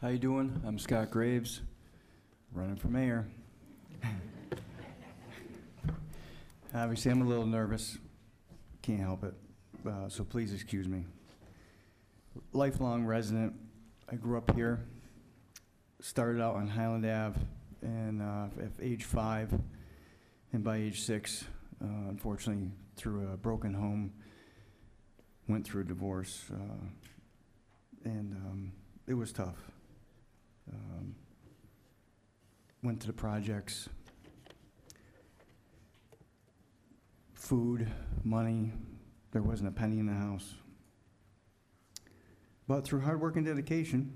How you doing? I'm Scott Graves, running for mayor. Obviously, I'm a little nervous. Can't help it, so please excuse me. Lifelong resident. I grew up here. Started out on Highland Ave, and at age 5, and by age 6, unfortunately, through a broken home, went through a divorce, and it was tough. Went to the projects. Food, money, there wasn't a penny in the house. But through hard work and dedication,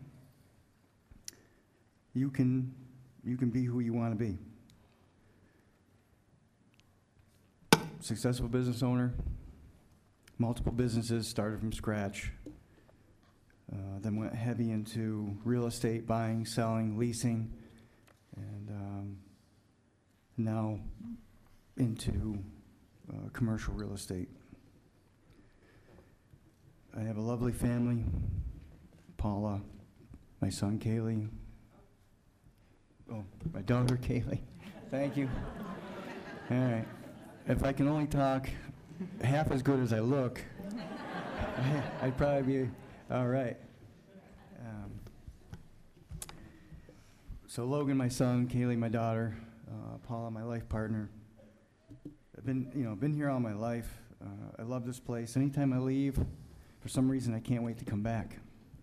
you can be who you want to be. Successful business owner, multiple businesses, started from scratch. Then went heavy into real estate, buying, selling, leasing, and now into commercial real estate. I have a lovely family, Paula, my son Kaylee, oh, my daughter Kaylee. Thank you. All right. If I can only talk half as good as I look, I'd probably be all right. So Logan, my son, Kaylee, my daughter, Paula, my life partner. I've been here all my life. I love this place. Anytime I leave, for some reason, I can't wait to come back.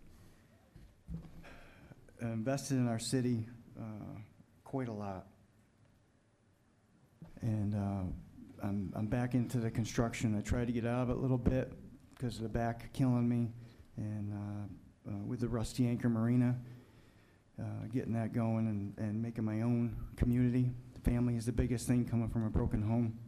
I invested in our city quite a lot, and I'm back into the construction. I tried to get out of it a little bit because of the back killing me, and with the Rusty Anchor Marina, getting that going and making my own community. Family is the biggest thing, coming from a broken home.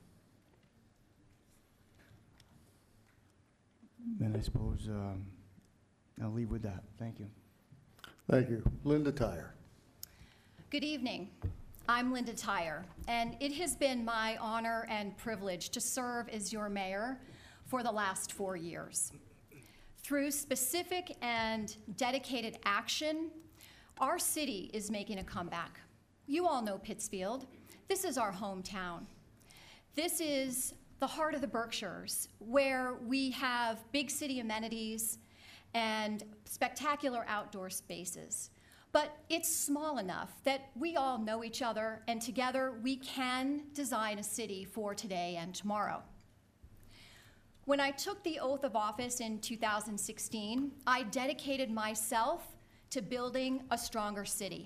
And I suppose I'll leave with that. Thank you. Thank you. Linda Tyre. Good evening. I'm Linda Tyre, and it has been my honor and privilege to serve as your mayor for the last 4 years. Through specific and dedicated action, our city is making a comeback. You all know Pittsfield. This is our hometown. This is the heart of the Berkshires, where we have big city amenities and spectacular outdoor spaces. But it's small enough that we all know each other, and together we can design a city for today and tomorrow. When I took the oath of office in 2016, I dedicated myself to building a stronger city.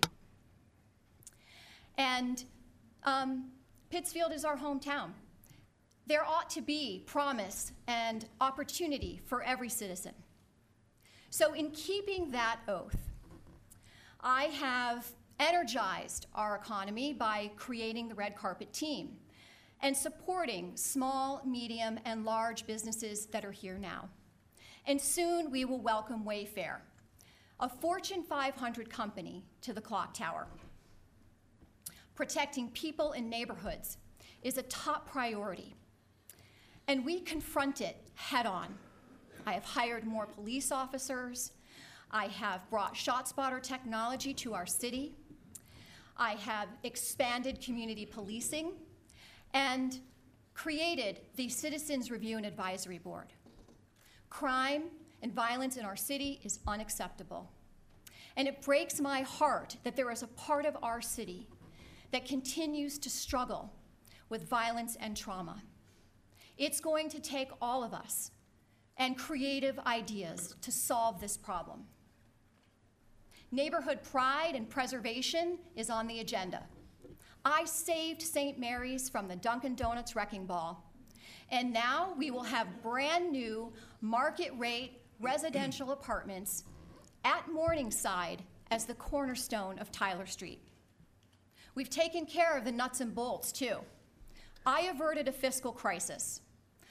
And Pittsfield is our hometown. There ought to be promise and opportunity for every citizen. So in keeping that oath, I have energized our economy by creating the Red Carpet Team and supporting small, medium, and large businesses that are here now. And soon we will welcome Wayfair, a Fortune 500 company, to the clock tower. Protecting people in neighborhoods is a top priority, and we confront it head on. I have hired more police officers. I have brought ShotSpotter technology to our city. I have expanded community policing and created the Citizens Review and Advisory Board. Crime and violence in our city is unacceptable. And it breaks my heart that there is a part of our city that continues to struggle with violence and trauma. It's going to take all of us and creative ideas to solve this problem. Neighborhood pride and preservation is on the agenda. I saved St. Mary's from the Dunkin' Donuts wrecking ball, and now we will have brand new market rate residential apartments at Morningside as the cornerstone of Tyler Street. We've taken care of the nuts and bolts too. I averted a fiscal crisis.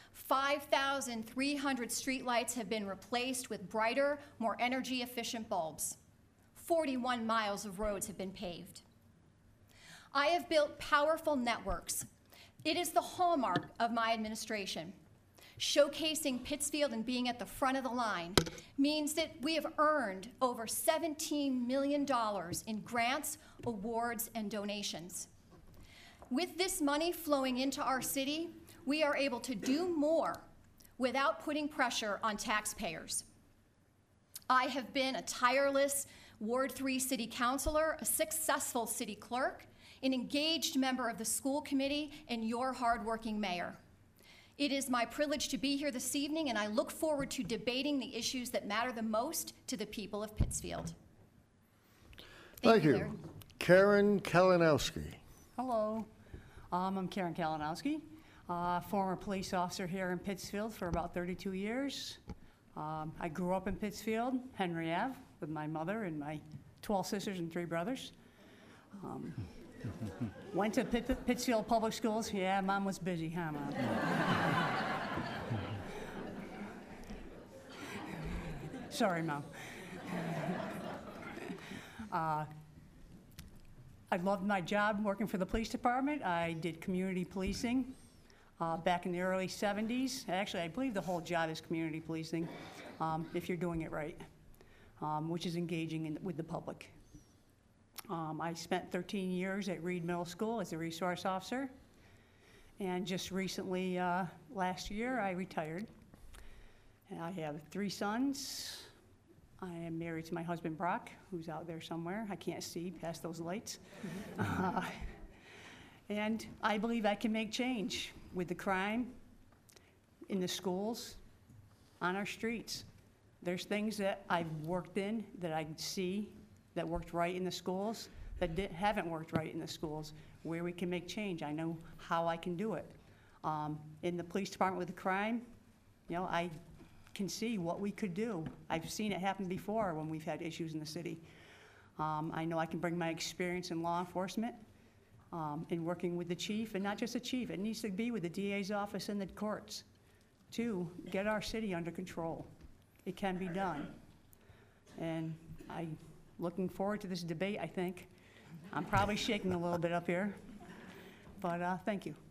5,300 streetlights have been replaced with brighter, more energy efficient bulbs. 41 miles of roads have been paved. I have built powerful networks. It is the hallmark of my administration. showcasing Pittsfield and being at the front of the line means that we have earned over $17 million in grants, awards, and donations. With this money flowing into our city, we are able to do more without putting pressure on taxpayers. I have been a tireless Ward 3 city councilor, a successful city clerk, an engaged member of the school committee, and your hardworking mayor. It is my privilege to be here this evening, and I look forward to debating the issues that matter the most to the people of Pittsfield. Thank you. Larry. Karen Kalinowski. Hello, I'm Karen Kalinowski, former police officer here in Pittsfield for about 32 years. I grew up in Pittsfield, Henry Ave, with my mother and my 12 sisters and 3 brothers. Went to Pittsfield Public Schools. Yeah, Mom was busy, huh, Mom? Sorry, Mom. I loved my job working for the police department. I did community policing back in the early 70s. Actually, I believe the whole job is community policing, if you're doing it right, which is engaging with the public. I spent 13 years at Reed Middle School as a resource officer, and just recently, last year, I retired. And I have 3 sons. I am married to my husband, Brock, who's out there somewhere. I can't see past those lights. And I believe I can make change with the crime in the schools, on our streets. There's things that I've worked in that I see that worked right in the schools that haven't worked right in the schools, where we can make change. I know how I can do it. In the police department with the crime, you know, I can see what we could do. I've seen it happen before when we've had issues in the city. I know I can bring my experience in law enforcement, in working with the chief, and not just the chief, it needs to be with the DA's office and the courts to get our city under control. It can be done. And I'm looking forward to this debate, I think. I'm probably shaking a little bit up here, but thank you.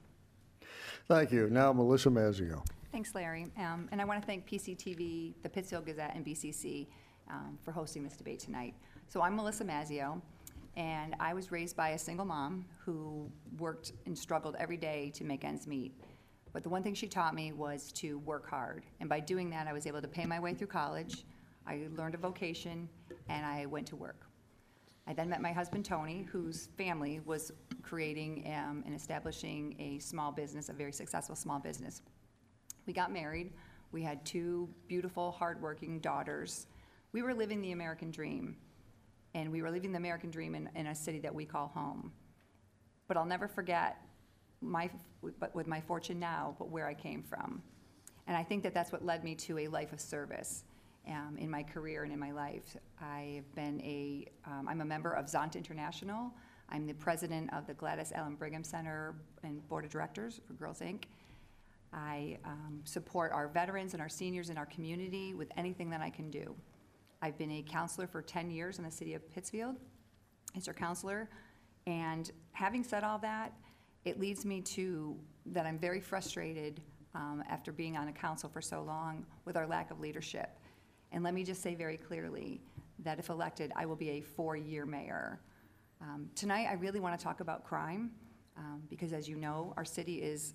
Thank you. Now Melissa Mazzio. Thanks, Larry. And I want to thank PCTV, the Pittsfield Gazette, and BCC for hosting this debate tonight. So I'm Melissa Mazzio, and I was raised by a single mom who worked and struggled every day to make ends meet. But the one thing she taught me was to work hard. And by doing that, I was able to pay my way through college. I learned a vocation, and I went to work. I then met my husband, Tony, whose family was creating and establishing a small business, a very successful small business. We got married. We had 2 beautiful, hardworking daughters. We were living the American dream, and we were living the American dream in a city that we call home. But I'll never forget with my fortune now, but where I came from. And I think that that's what led me to a life of service in my career and in my life. I've been I'm a member of Zont International. I'm the president of the Gladys Allen Brigham Center and Board of Directors for Girls Inc. I support our veterans and our seniors in our community with anything that I can do. I've been a counselor for 10 years in the city of Pittsfield, as your counselor, and having said all that, it leads me to that I'm very frustrated after being on a council for so long with our lack of leadership. And let me just say very clearly that if elected, I will be a 4-year mayor. Tonight, I really want to talk about crime because, as you know, our city is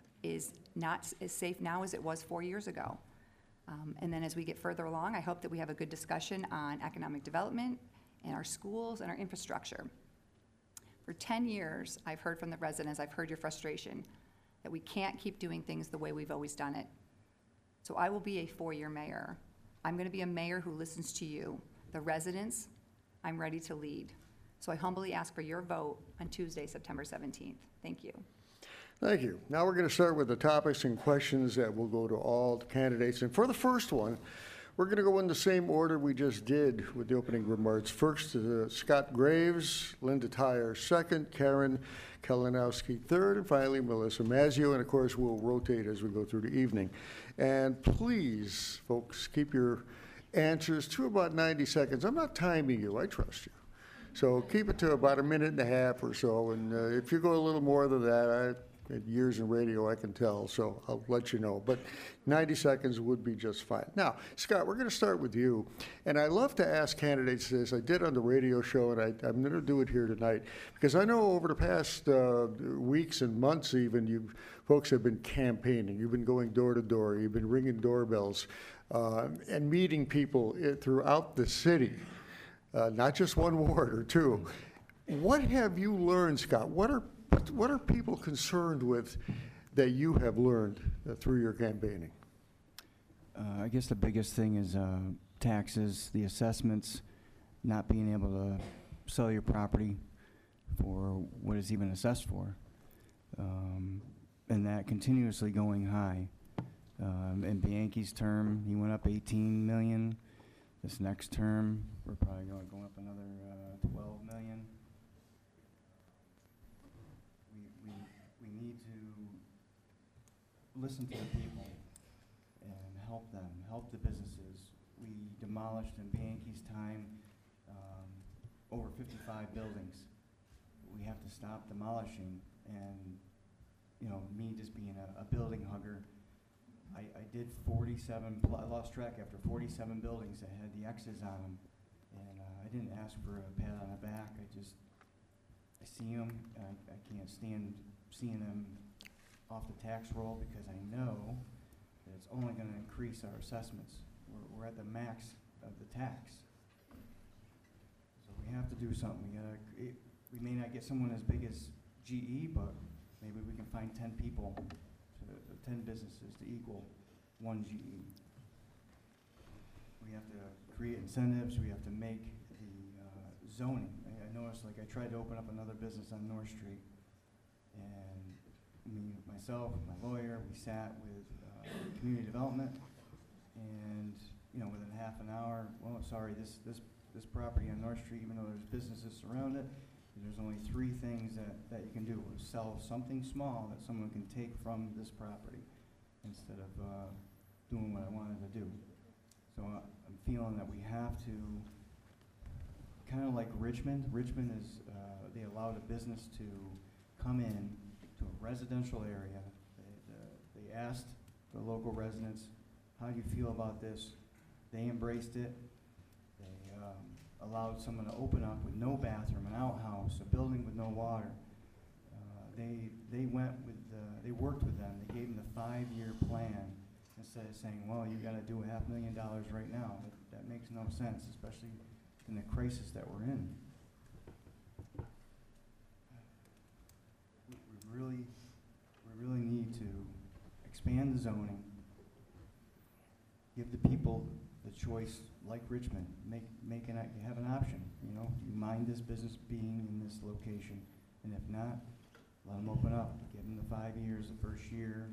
not as safe now as it was 4 years ago. And then as we get further along, I hope that we have a good discussion on economic development and our schools and our infrastructure. For 10 years, I've heard from the residents, I've heard your frustration that we can't keep doing things the way we've always done it. So I will be a 4-year mayor. I'm going to be a mayor who listens to you, the residents. I'm ready to lead. So I humbly ask for your vote on Tuesday, September 17th. Thank you. Thank you. Now we're going to start with the topics and questions that will go to all the candidates. And for the first one, we're going to go in the same order we just did with the opening remarks. First, Scott Graves, Linda Tyre second, Karen Kalinowski third, and finally Melissa Mazzio. And of course, we'll rotate as we go through the evening. And please, folks, keep your answers to about 90 seconds. I'm not timing you. I trust you. So keep it to about 1.5 minutes or so. And if you go a little more than that, years in radio, I can tell, so I'll let you know. But 90 seconds would be just fine. Now, Scott, we're going to start with you. And I love to ask candidates this. I did on the radio show, and I'm going to do it here tonight, because I know over the past weeks and months even, you folks have been campaigning. You've been going door to door. You've been ringing doorbells and meeting people throughout the city, not just one ward or two. What have you learned, Scott? What are people concerned with that you have learned through your campaigning? I guess the biggest thing is taxes, the assessments, not being able to sell your property for what it's even assessed for, and that continuously going high. In Bianchi's term, he went up 18 million. This next term, we're probably going up another 12 million. We need to listen to the people and help them, help the businesses. We demolished in Bianchi's time over 55 buildings. We have to stop demolishing, and you know, me just being a building hugger, I did 47, I lost track after 47 buildings that had the X's on them, and I didn't ask for a pat on the back. I see them, I can't stand seeing them off the tax roll, because I know that it's only going to increase our assessments. We're at the max of the tax. So we have to do something. We may not get someone as big as GE, but maybe we can find 10 people, 10 businesses to equal one GE. We have to create incentives. We have to make the zoning. I noticed, like, I tried to open up another business on North Street, and myself, my lawyer, we sat with community development, and you know, within half an hour, well, sorry, this property on North Street, even though there's businesses around it, there's only 3 things that you can do: sell something small that someone can take from this property, instead of doing what I wanted to do. So I'm feeling that we have to, kind of like Richmond. Richmond is, they allowed a business to come in to a residential area. They asked the local residents, how do you feel about this? They embraced it. They allowed someone to open up with no bathroom, an outhouse, a building with no water. They went with, they worked with them. They gave them the 5-year plan, instead of saying, well, you got to do $500,000 right now. That makes no sense, especially in the crisis that we're in. We really need to expand the zoning, give the people the choice, like Richmond. You have an option. You know, you mind this business being in this location, and if not, let them open up. Give them the 5 years. The first year,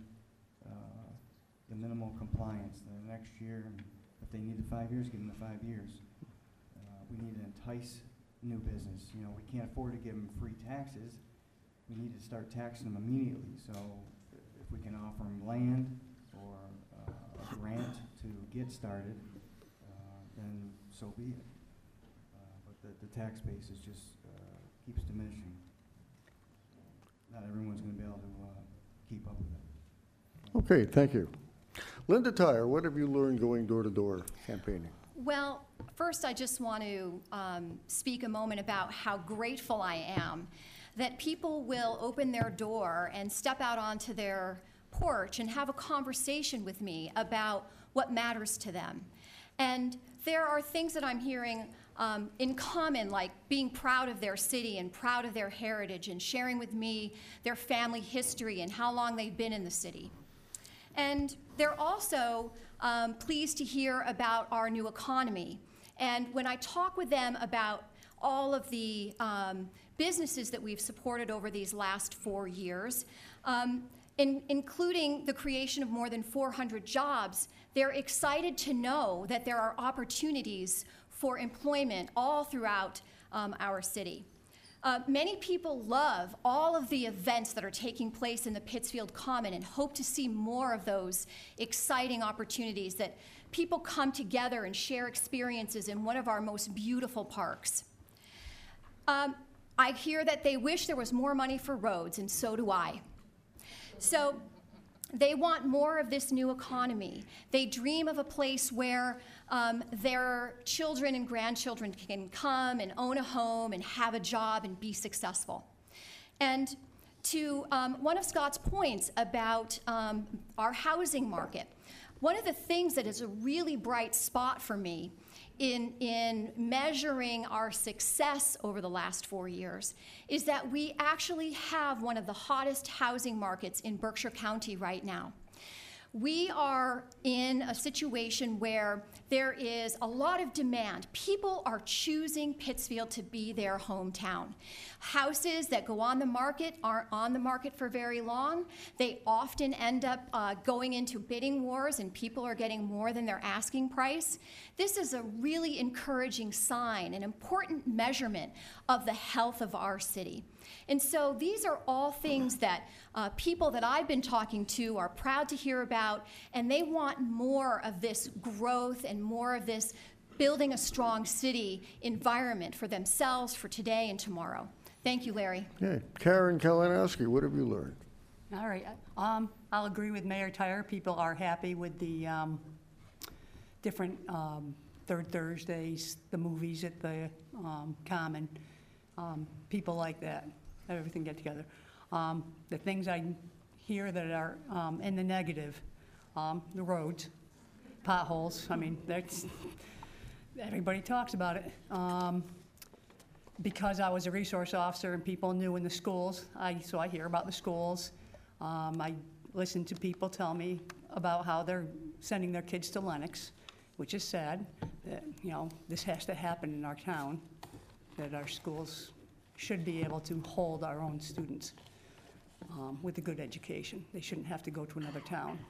the minimal compliance. The next year, if they need the 5 years, give them the 5 years. We need to entice new business. You know, we can't afford to give them free taxes. We need to start taxing them immediately. So if we can offer them land or a grant to get started, then so be it. But the tax base is just keeps diminishing. Not everyone's going to be able to keep up with it. Okay, thank you. Linda Tyre, what have you learned going door to door campaigning? Well, first I just want to speak a moment about how grateful I am that people will open their door and step out onto their porch and have a conversation with me about what matters to them. And there are things that I'm hearing in common, like being proud of their city and proud of their heritage and sharing with me their family history and how long they've been in the city. And they're also pleased to hear about our new economy. And when I talk with them about all of the businesses that we've supported over these last 4 years, including the creation of more than 400 jobs, they're excited to know that there are opportunities for employment all throughout our city. Many people love all of the events that are taking place in the Pittsfield Common and hope to see more of those exciting opportunities, that people come together and share experiences in one of our most beautiful parks. I hear that they wish there was more money for roads, and so do I. So they want more of this new economy. They dream of a place where their children and grandchildren can come and own a home and have a job and be successful. And to one of Scott's points about our housing market, one of the things that is a really bright spot for me in measuring our success over the last 4 years is that we actually have one of the hottest housing markets in Berkshire County right now. We are in a situation where there is a lot of demand. People are choosing Pittsfield to be their hometown. Houses that go on the market aren't on the market for very long. They often end up going into bidding wars, and people are getting more than their asking price. This is a really encouraging sign, an important measurement of the health of our city. And so these are all things that people that I've been talking to are proud to hear about, and they want more of this growth and more of this building a strong city environment for themselves, for today and tomorrow. Thank you, Larry. Okay, Karen Kalinowski, what have you learned? All right, I'll agree with Mayor Tyre. People are happy with the different Third Thursdays, the movies at the Common. People like that, everything get together. The things I hear that are in the negative, the roads, potholes, I mean, that's, everybody talks about it. Because I was a resource officer and people knew in the schools, so I hear about the schools. I listen to people tell me about how they're sending their kids to Lennox, which is sad, that, you know, this has to happen in our town, that our schools should be able to hold our own students with a good education. They shouldn't have to go to another town.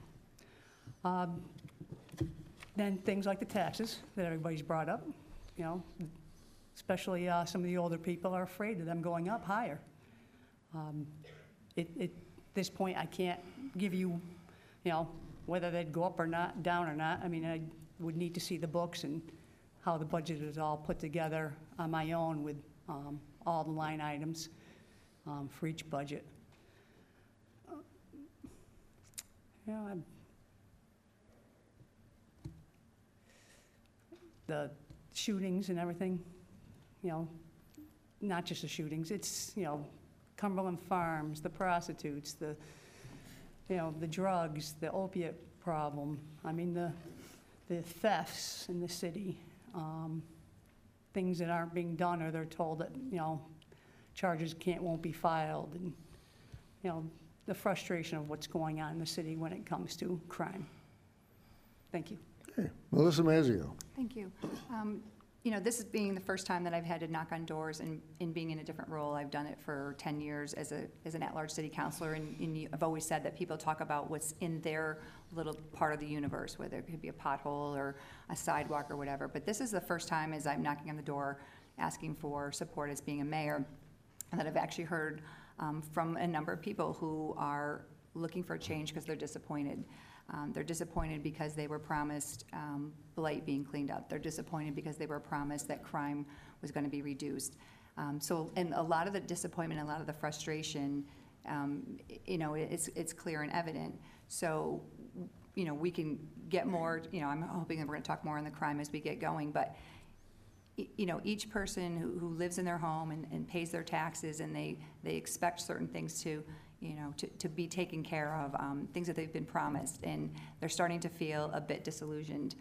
Then things like the taxes that everybody's brought up, you know, especially some of the older people are afraid of them going up higher. At this point, I can't give you, you know, whether they'd go up or not, down or not. I mean, I would need to see the books and how the budget is all put together on my own with all the line items for each budget. You know, the shootings and everything, you know, not just the shootings, it's, you know, Cumberland Farms, the prostitutes, the, you know, the drugs, the opiate problem. I mean, the thefts in the city, things that aren't being done, or they're told that, you know, charges won't be filed, and, you know, the frustration of what's going on in the city when it comes to crime. Thank you. Okay, Melissa Mazzio. Thank you. You know, this is being the first time that I've had to knock on doors and in being in a different role. I've done it for 10 years as an at-large city councilor, and I've always said that people talk about what's in their little part of the universe, whether it could be a pothole or a sidewalk or whatever. But this is the first time as I'm knocking on the door asking for support as being a mayor, and that I've actually heard from a number of people who are looking for a change because they're disappointed. They're disappointed because they were promised blight being cleaned up. They're disappointed because they were promised that crime was going to be reduced. And a lot of the disappointment, a lot of the frustration, you know, it's clear and evident. So, you know, we can get more, you know, I'm hoping that we're going to talk more on the crime as we get going, but, you know, each person who lives in their home and pays their taxes, and they expect certain things to, you know, to be taken care of, things that they've been promised, and they're starting to feel a bit disillusioned.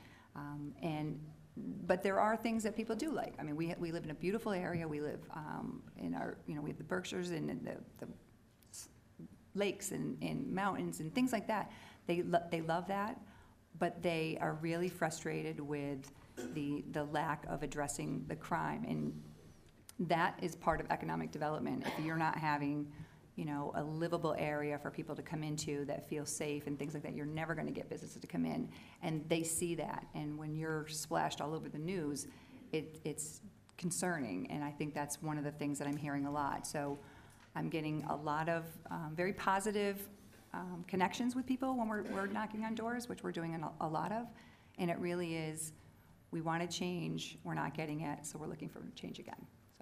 But there are things that people do like. I mean, we live in a beautiful area. We live in our, you know, we have the Berkshires and the lakes and mountains and things like that. They love that, but they are really frustrated with the lack of addressing the crime, and that is part of economic development. If you're not having, you know, a livable area for people to come into that feels safe and things like that, you're never going to get businesses to come in. And they see that. And when you're splashed all over the news, it's concerning. And I think that's one of the things that I'm hearing a lot. So I'm getting a lot of very positive connections with people when we're knocking on doors, which we're doing a lot of. And it really is, we want to change, we're not getting it, so we're looking for change again. So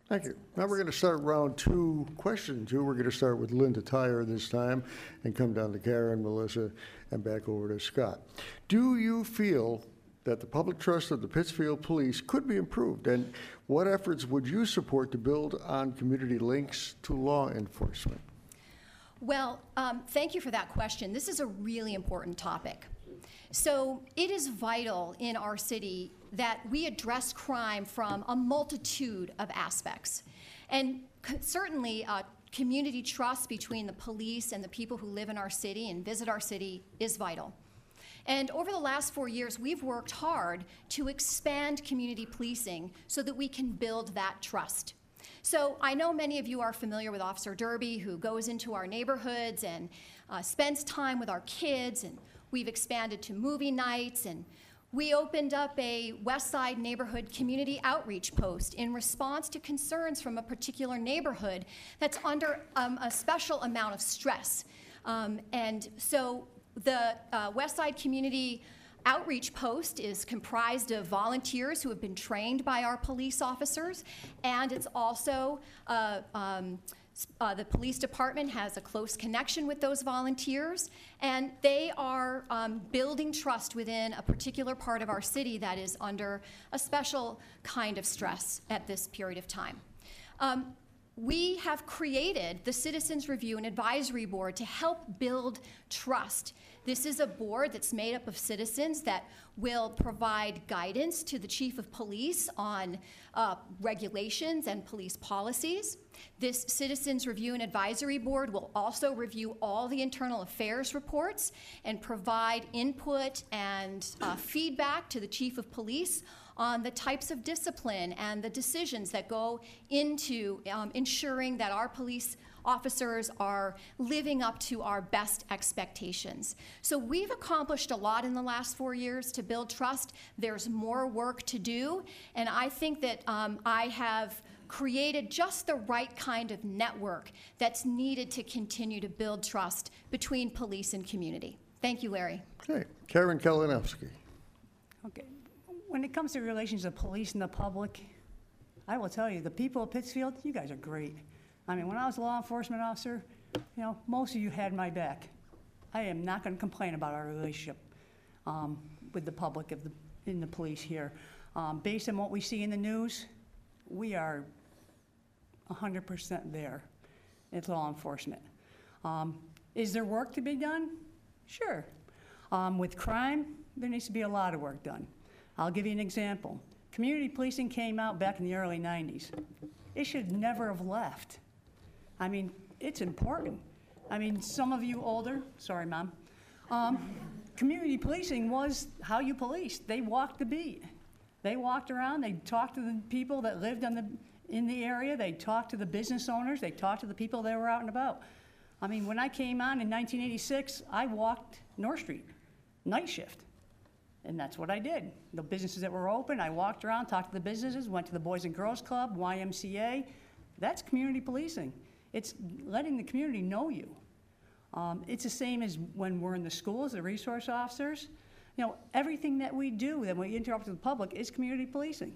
Thank you. Now we're going to start round two, question two. We're going to start with Linda Tyre this time and come down to Karen, Melissa, and back over to Scott. Do you feel that the public trust of the Pittsfield Police could be improved? And what efforts would you support to build on community links to law enforcement? Well, thank you for that question. This is a really important topic. So it is vital in our city that we address crime from a multitude of aspects. And certainly, community trust between the police and the people who live in our city and visit our city is vital. And over the last 4 years, we've worked hard to expand community policing so that we can build that trust. So I know many of you are familiar with Officer Derby, who goes into our neighborhoods and spends time with our kids, and we've expanded to movie nights, and we opened up a West Side neighborhood community outreach post in response to concerns from a particular neighborhood that's under a special amount of stress. And so the West Side community outreach post is comprised of volunteers who have been trained by our police officers, and it's also the police department has a close connection with those volunteers, and they are building trust within a particular part of our city that is under a special kind of stress at this period of time. We have created the Citizens Review and Advisory Board to help build trust. This is a board that's made up of citizens that will provide guidance to the chief of police on regulations and police policies. This Citizens Review and Advisory Board will also review all the internal affairs reports and provide input and feedback to the chief of police on the types of discipline and the decisions that go into ensuring that our police officers are living up to our best expectations. So we've accomplished a lot in the last 4 years to build trust. There's more work to do, and I think that I have created just the right kind of network that's needed to continue to build trust between police and community. Thank you, Larry. Okay, Karen Kalinowski. Okay. When it comes to relations of police and the public, I will tell you, the people of Pittsfield, you guys are great. I mean, when I was a law enforcement officer, you know, most of you had my back. I am not going to complain about our relationship with the public in the police here. Based on what we see in the news, we are 100% there. It's law enforcement. Is there work to be done? Sure. With crime, there needs to be a lot of work done. I'll give you an example. Community policing came out back in the early 90s. It should never have left. I mean, it's important. I mean, some of you older, sorry, Mom, community policing was how you policed. They walked the beat. They walked around, they talked to the people that lived in the area, they talked to the business owners, they talked to the people that were out and about. I mean, when I came on in 1986, I walked North Street, night shift. And that's what I did. The businesses that were open, I walked around, talked to the businesses, went to the Boys and Girls Club, YMCA. That's community policing. It's letting the community know you. It's the same as when we're in the schools, the resource officers. You know, everything that we do, that we interact with the public, is community policing.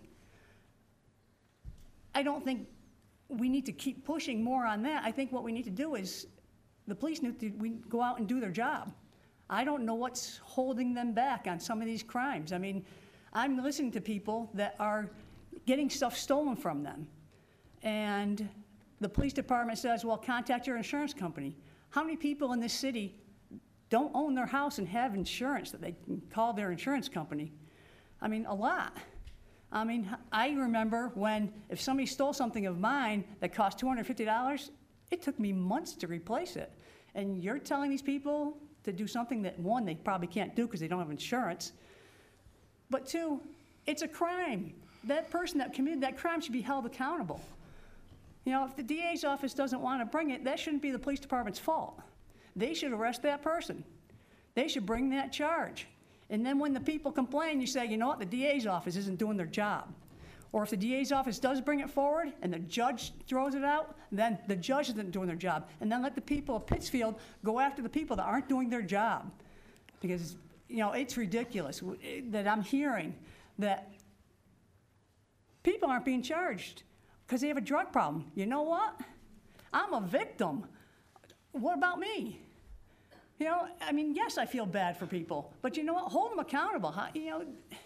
I don't think we need to keep pushing more on that. I think what we need to do is the police need to go out and do their job. I don't know what's holding them back on some of these crimes. I mean, I'm listening to people that are getting stuff stolen from them. And the police department says, well, contact your insurance company. How many people in this city don't own their house and have insurance that they can call their insurance company? I mean, a lot. I mean, I remember when, if somebody stole something of mine that cost $250, it took me months to replace it. And you're telling these people to do something that, one, they probably can't do because they don't have insurance, but two, it's a crime. That person that committed that crime should be held accountable. You know, if the DA's office doesn't want to bring it, that shouldn't be the police department's fault. They should arrest that person. They should bring that charge. And then when the people complain, you say, you know what, the DA's office isn't doing their job. Or if the DA's office does bring it forward and the judge throws it out, then the judge isn't doing their job. And then let the people of Pittsfield go after the people that aren't doing their job. Because, you know, it's ridiculous that I'm hearing that people aren't being charged. because they have a drug problem. You know what? I'm a victim. What about me? You know, I mean, yes, I feel bad for people, but you know what? Hold them accountable. You know,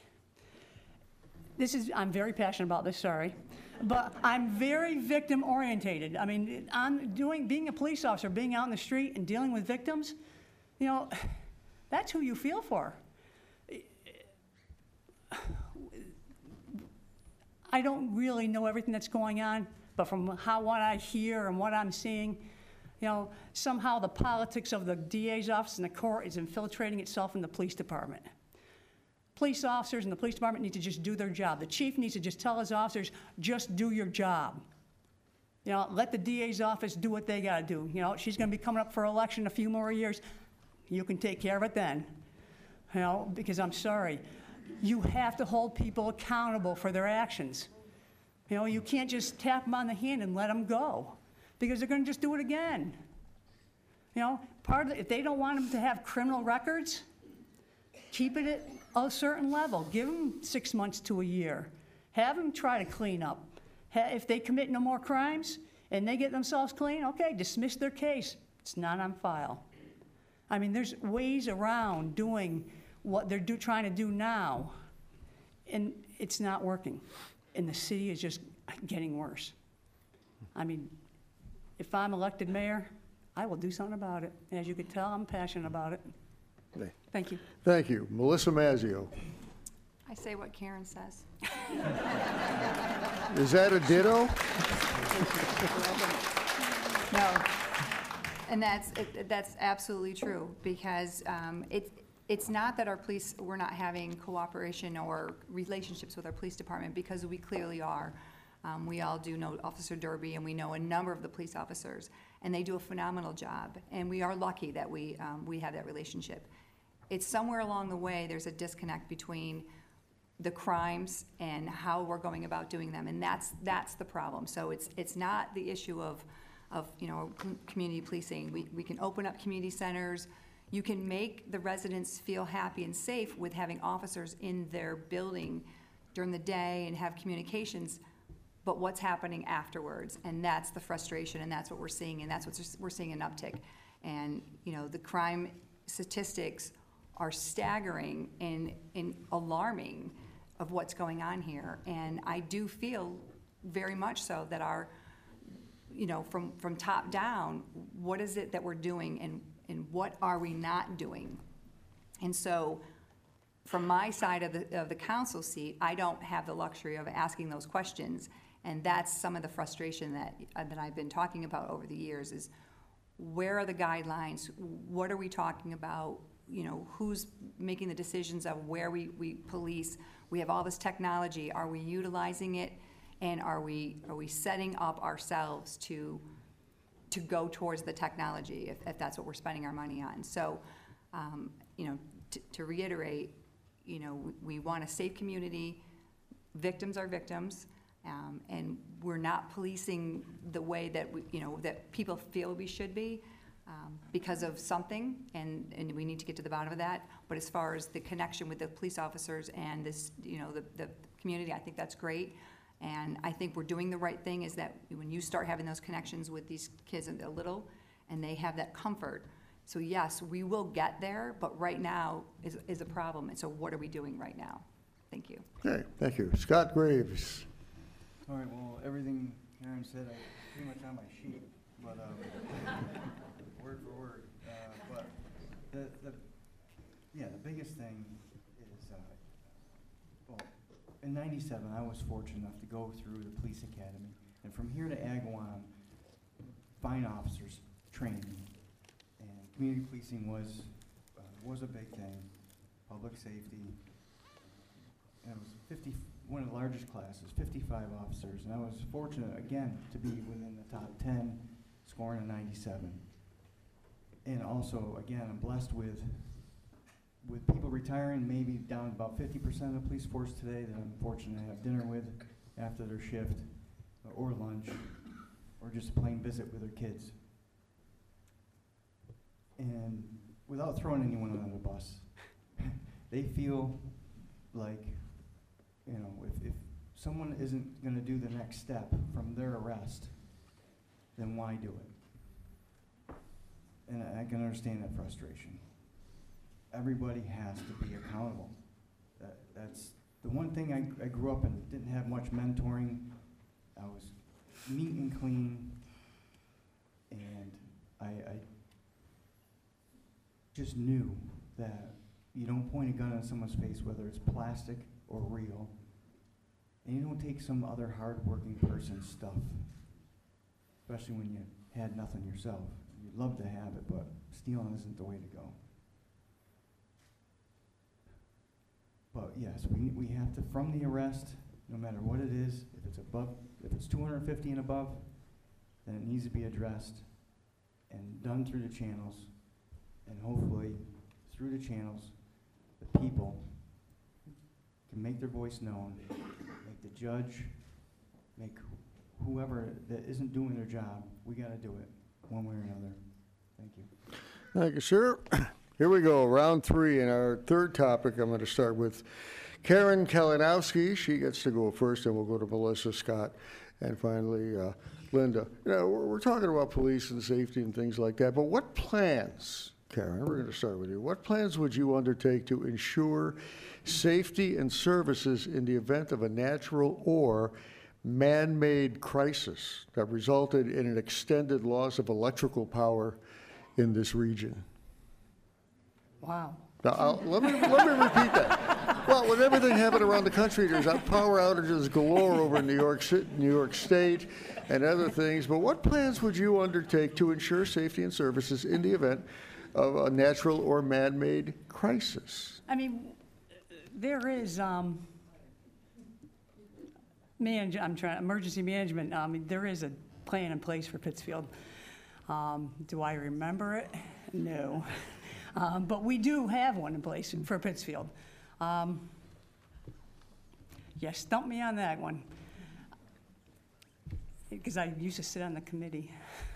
I'm very passionate about this, sorry. But I'm very victim orientated. I mean, being a police officer, being out in the street and dealing with victims, you know, that's who you feel for. I don't really know everything that's going on, but from what I hear and what I'm seeing, you know, somehow the politics of the DA's office and the court is infiltrating itself in the police department. Police officers and the police department need to just do their job. The chief needs to just tell his officers, just do your job. You know, let the DA's office do what they gotta do. You know, she's gonna be coming up for election a few more years. You can take care of it then. You know, because I'm sorry, you have to hold people accountable for their actions. You know, you can't just tap them on the hand and let them go, because they're gonna just do it again. You know, if they don't want them to have criminal records, keep it at a certain level. Give them 6 months to a year. Have them try to clean up. If they commit no more crimes and they get themselves clean, okay, dismiss their case. It's not on file. I mean, there's ways around doing what they're trying to do now, and it's not working. And the city is just getting worse. I mean, if I'm elected mayor, I will do something about it. And as you can tell, I'm passionate about it. Thank you. Thank you. Melissa Mazzio. I say what Karen says. Is that a ditto? No, and that's absolutely true, because it's not that our police, we're not having cooperation or relationships with our police department, because we clearly are. We all do know Officer Derby, and we know a number of the police officers, and they do a phenomenal job, and we are lucky that we have that relationship. It's somewhere along the way, there's a disconnect between the crimes and how we're going about doing them, and that's the problem. So it's not the issue of you know, community policing. We can open up community centers. You can make the residents feel happy and safe with having officers in their building during the day and have communications, but what's happening afterwards? And that's the frustration, and that's what we're seeing, and that's what we're seeing an uptick. And you know, the crime statistics are staggering and alarming of what's going on here. And I do feel very much so that our, you know, from top down, what is it that we're doing, and what are we not doing? And so from my side of the council seat, I don't have the luxury of asking those questions. And that's some of the frustration that I've been talking about over the years, is where are the guidelines? What are we talking about? You know, who's making the decisions of where we police? We have all this technology. Are we utilizing it? And are we setting up ourselves to go towards the technology, if that's what we're spending our money on? So, you know, to reiterate, you know, we want a safe community. Victims are victims, and we're not policing the way that that people feel we should be. Because of something, and we need to get to the bottom of that. But as far as the connection with the police officers and this, you know, the community, I think that's great. And I think we're doing the right thing, is that when you start having those connections with these kids and they're little, and they have that comfort. So yes, we will get there, but right now is a problem. And so what are we doing right now? Thank you. Okay, thank you. Scott Graves. All right, well, everything Karen said, pretty much on my sheet, but word for word. But the biggest thing is, well, in '97, I was fortunate enough to go through the police academy, and from here to Agawam, fine officers trained me, and community policing was a big thing, public safety, and it was one of the largest classes, 55 officers, and I was fortunate, again, to be within the top 10, scoring a 97. And also, again, I'm blessed with people retiring, maybe down about 50% of the police force today that I'm fortunate to have dinner with after their shift, or lunch, or just a plain visit with their kids. And without throwing anyone under the bus, they feel like, you know, if someone isn't gonna do the next step from their arrest, then why do it? And I can understand that frustration. Everybody has to be accountable. That's the one thing I grew up in, didn't have much mentoring. I was neat and clean, and I just knew that you don't point a gun in someone's face, whether it's plastic or real, and you don't take some other hard-working person's stuff, especially when you had nothing yourself. You'd love to have it, but stealing isn't the way to go. But yes, we have to, from the arrest, no matter what it is, if it's 250 and above, then it needs to be addressed and done through the channels, and hopefully through the channels, the people can make their voice known, make the judge, make whoever that isn't doing their job, we gotta do it one way or another. Thank you. Thank you, sir. Here we go, round three, and our third topic, I'm going to start with Karen Kalinowski. She gets to go first, and we'll go to Melissa Scott, and finally, Linda. You know, we're talking about police and safety and things like that, but what plans, Karen, we're going to start with you. What plans would you undertake to ensure safety and services in the event of a natural or man-made crisis that resulted in an extended loss of electrical power in this region? Wow. Now, let me repeat that. Well, with everything happening around the country, there's power outages galore over in New York State and other things, but what plans would you undertake to ensure safety and services in the event of a natural or man-made crisis? I mean, there is, emergency management, there is a plan in place for Pittsfield. Do I remember it? No. But we do have one in place for Pittsfield. Yeah, stump me on that one. Because I used to sit on the committee.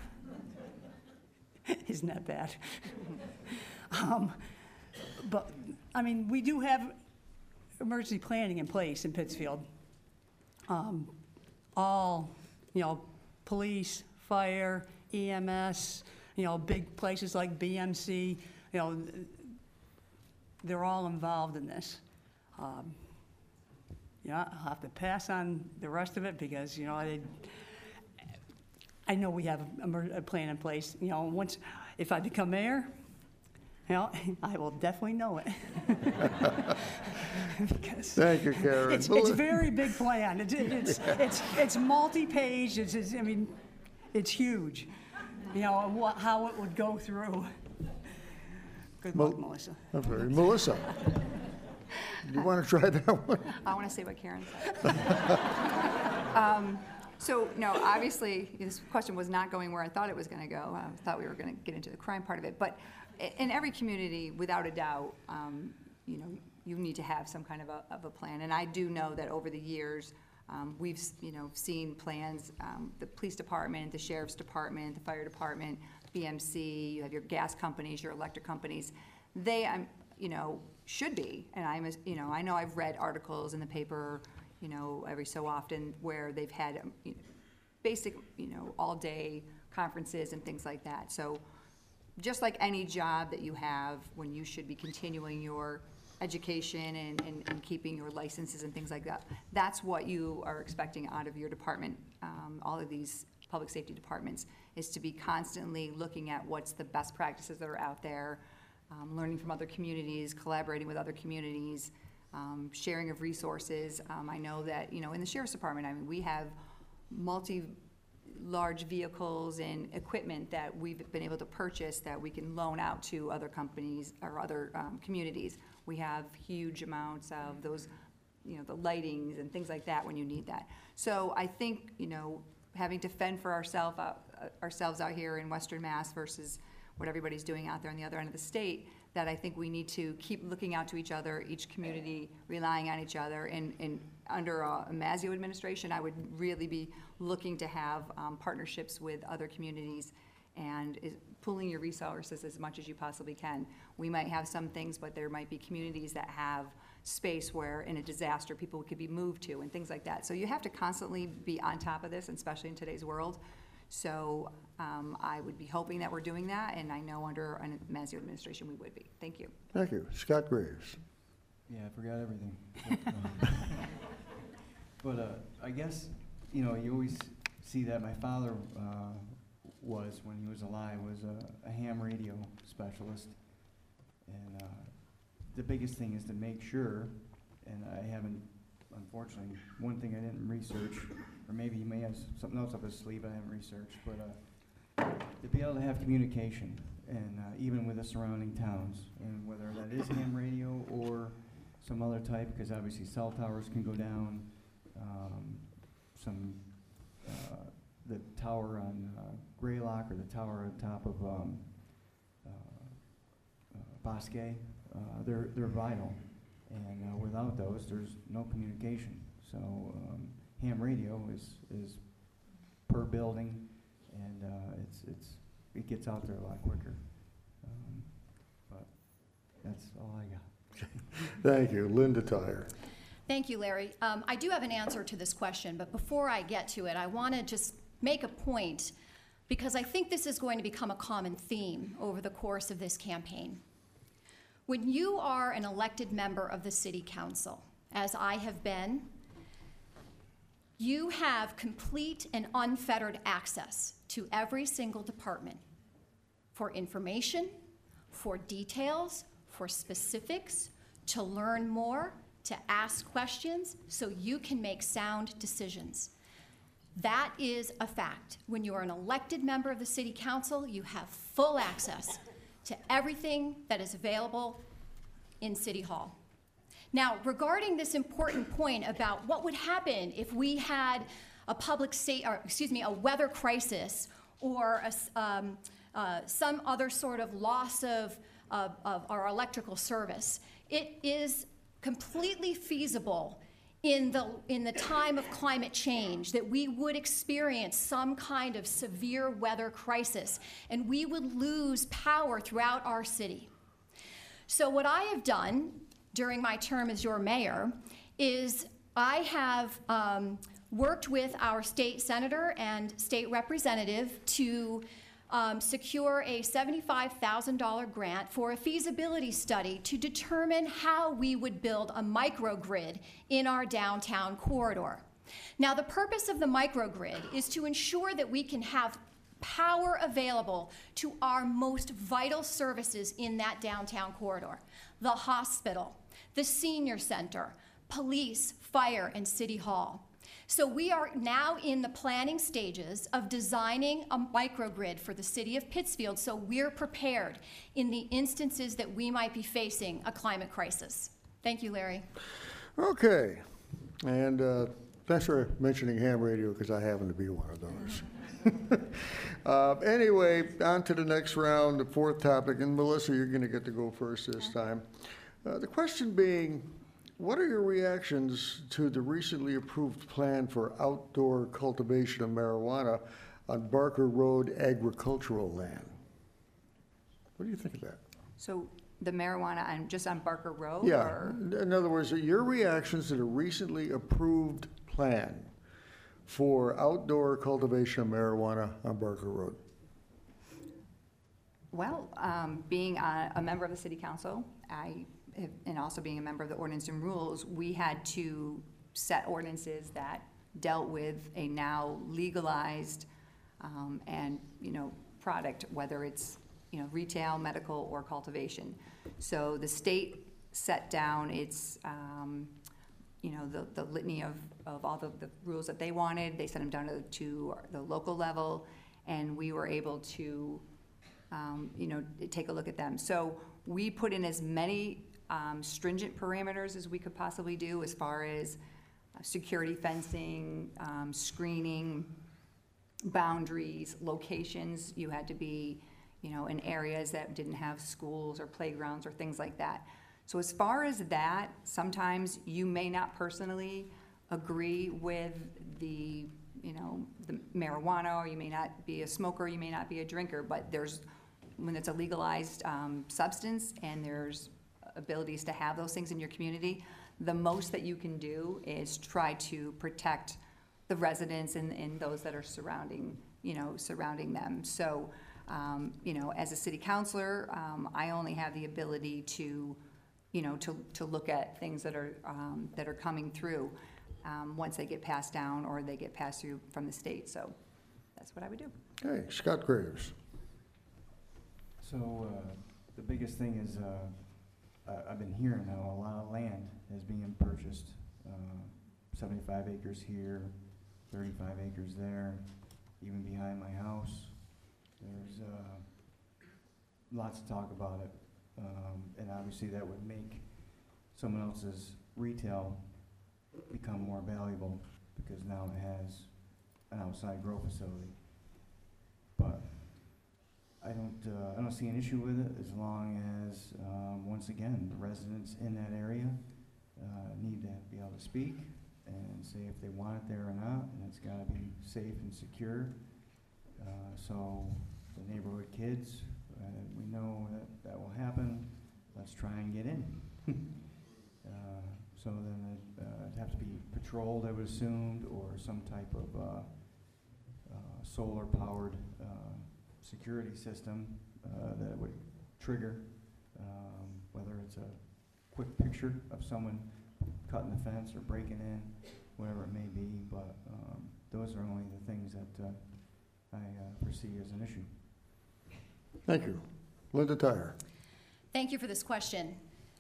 Isn't that bad? But, I mean, we do have emergency planning in place in Pittsfield. All, police, fire, EMS, big places like BMC, they're all involved in this. I'll have to pass on the rest of it because, I know we have a plan in place. If I become mayor, I will definitely know it. Because thank you, Karen. It's a very big plan. It's multi-page. It's huge. How it would go through. Good luck, Melissa. Okay. Melissa, do you want to try that one? I want to say what Karen said. So, no, obviously, this question was not going where I thought it was going to go. I thought we were going to get into the crime part of it. But in every community, without a doubt, you need to have some kind of a plan. And I do know that over the years, we've, seen plans, the police department, the sheriff's department, the fire department, BMC, you have your gas companies, your electric companies. They, should be, and I know I've read articles in the paper, every so often where they've had basic, all day conferences and things like that. So just like any job that you have when you should be continuing your education and keeping your licenses and things like that, that's what you are expecting out of your department. All of these public safety departments is to be constantly looking at what's the best practices that are out there, learning from other communities, collaborating with other communities, sharing of resources. I know that, in the sheriff's department, we have large vehicles and equipment that we've been able to purchase that we can loan out to other companies or other communities. We have huge amounts of those, the lightings and things like that when you need that. So I think, having to fend for ourselves out here in Western Mass versus what everybody's doing out there on the other end of the state, that I think we need to keep looking out to each other, each community relying on each other. And under a Mazzeo administration, I would really be looking to have partnerships with other communities and pooling your resources as much as you possibly can. We might have some things, but there might be communities that have, space where in a disaster people could be moved to and things like that. So you have to constantly be on top of this, especially in today's world. So I would be hoping that we're doing that, and I know under an Mazzeo administration we would be. Thank you. Thank you. Scott Graves. Yeah, I forgot everything. But I guess, you know, you always see that my father was, when he was alive, was a ham radio specialist. And the biggest thing is to make sure, and I haven't, unfortunately, one thing I didn't research, or maybe he may have something else up his sleeve I haven't researched, but to be able to have communication, and even with the surrounding towns, and whether that is ham radio or some other type, because obviously cell towers can go down, the tower on Greylock, or the tower on top of Bosque, they're vital, and without those, there's no communication. So ham radio is per building, and it gets out there a lot quicker. But that's all I got. Thank you. Linda Tyre. Thank you, Larry. I do have an answer to this question, but before I get to it, I want to just make a point, because I think this is going to become a common theme over the course of this campaign. When you are an elected member of the City Council, as I have been, you have complete and unfettered access to every single department for information, for details, for specifics, to learn more, to ask questions, so you can make sound decisions. That is a fact. When you are an elected member of the City Council, you have full access to everything that is available in City Hall. Now, regarding this important point about what would happen if we had a a weather crisis, or some other sort of loss of our electrical service, it is completely feasible in the time of climate change that we would experience some kind of severe weather crisis, and we would lose power throughout our city. So what I have done during my term as your mayor is I have worked with our state senator and state representative to secure a $75,000 grant for a feasibility study to determine how we would build a microgrid in our downtown corridor. Now, the purpose of the microgrid is to ensure that we can have power available to our most vital services in that downtown corridor: the hospital, the senior center, police, fire, and City Hall. So we are now in the planning stages of designing a microgrid for the city of Pittsfield, so we're prepared in the instances that we might be facing a climate crisis. Thank you, Larry. Okay. And thanks for mentioning ham radio, because I happen to be one of those. Anyway, on to the next round, the fourth topic. And Melissa, you're going to get to go first this time. The question being, what are your reactions to the recently approved plan for outdoor cultivation of marijuana on Barker Road agricultural land? What do you think of that? So the marijuana just on Barker Road? Yeah, Or? in other words, your reactions to the recently approved plan for outdoor cultivation of marijuana on Barker Road. Well, being a member of the City Council, and also being a member of the Ordinance and Rules, we had to set ordinances that dealt with a now legalized and product, whether it's retail, medical, or cultivation. So the state set down its the litany of all the rules that they wanted. They sent them down to the local level, and we were able to take a look at them. So we put in as many stringent parameters as we could possibly do, as far as security fencing, screening, boundaries, locations. You had to be, in areas that didn't have schools or playgrounds or things like that. So as far as that, sometimes you may not personally agree with the marijuana, or you may not be a smoker, you may not be a drinker, but when it's a legalized substance and there's abilities to have those things in your community, the most that you can do is try to protect the residents and those that are surrounding them. So, as a city councilor, I only have the ability to look at things that are coming through once they get passed down or they get passed through from the state. So that's what I would do. Okay, Scott Graves. So, the biggest thing is, I've been hearing how a lot of land is being purchased, 75 acres here, 35 acres there, even behind my house. There's lots of talk about it, and obviously that would make someone else's retail become more valuable because now it has an outside grow facility. But I don't see an issue with it as long as, once again, the residents in that area need to be able to speak and say if they want it there or not, and it's got to be safe and secure. So the neighborhood kids, we know that will happen. Let's try and get in. So then it'd have to be patrolled, I would assume, or some type of solar-powered security system that would trigger, whether it's a quick picture of someone cutting the fence or breaking in, whatever it may be. But those are only the things that I foresee as an issue. Thank you. Linda Tyre. Thank you for this question.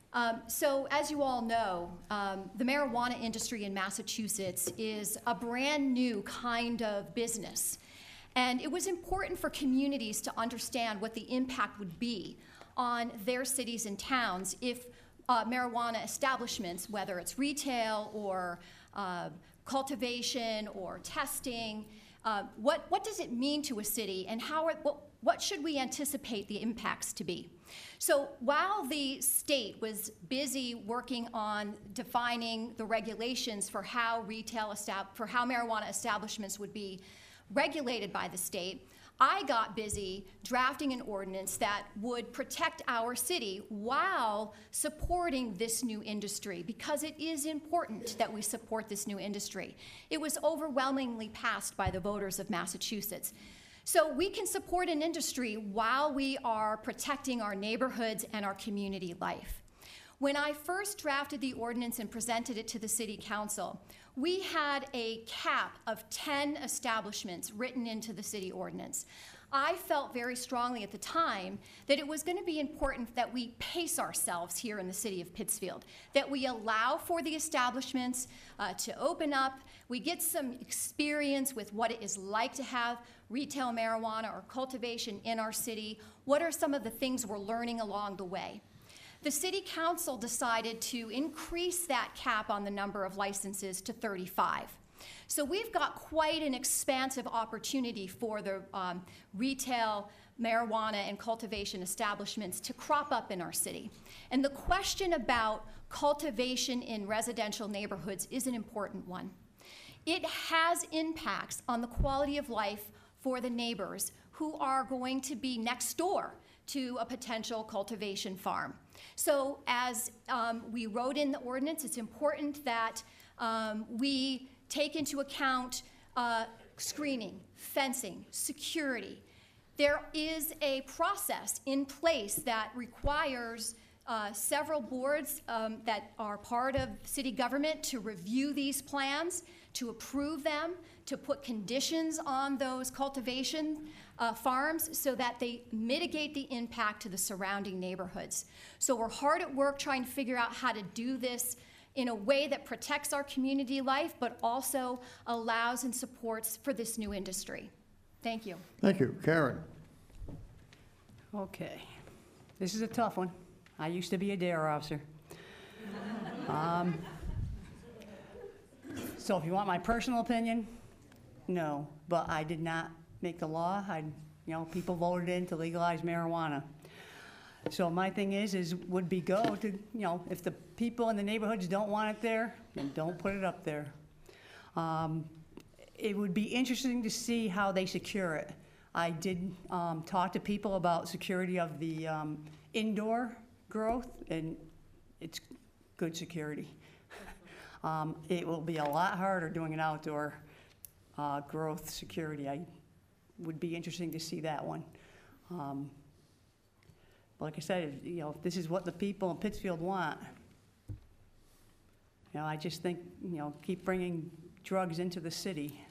So as you all know, the marijuana industry in Massachusetts is a brand new kind of business. And it was important for communities to understand what the impact would be on their cities and towns if marijuana establishments, whether it's retail or cultivation or testing, what does it mean to a city, and what should we anticipate the impacts to be? So while the state was busy working on defining the regulations for how marijuana establishments would be regulated by the state, I got busy drafting an ordinance that would protect our city while supporting this new industry, because it is important that we support this new industry. It was overwhelmingly passed by the voters of Massachusetts. So we can support an industry while we are protecting our neighborhoods and our community life. When I first drafted the ordinance and presented it to the City Council, we had a cap of 10 establishments written into the city ordinance. I felt very strongly at the time that it was going to be important that we pace ourselves here in the city of Pittsfield, that we allow for the establishments to open up, we get some experience with what it is like to have retail marijuana or cultivation in our city. What are some of the things we're learning along the way? The City Council decided to increase that cap on the number of licenses to 35. So we've got quite an expansive opportunity for the retail marijuana and cultivation establishments to crop up in our city. And the question about cultivation in residential neighborhoods is an important one. It has impacts on the quality of life for the neighbors who are going to be next door to a potential cultivation farm. So as we wrote in the ordinance, it's important that we take into account screening, fencing, security. There is a process in place that requires several boards that are part of city government to review these plans, to approve them, to put conditions on those cultivation farms so that they mitigate the impact to the surrounding neighborhoods. So we're hard at work trying to figure out how to do this in a way that protects our community life, but also allows and supports for this new industry. Thank you. Thank you. Karen. Okay, this is a tough one. I used to be a DARE officer. So if you want my personal opinion, no, but I did not make the law. People voted in to legalize marijuana. So my thing would be go to, if the people in the neighborhoods don't want it there, then don't put it up there. It would be interesting to see how they secure it. I did talk to people about security of the indoor growth, and it's good security. It will be a lot harder doing an outdoor growth security. I would be interesting to see that one. Like I said, you know, this is what the people in Pittsfield want. You know, I just think, you know, keep bringing drugs into the city.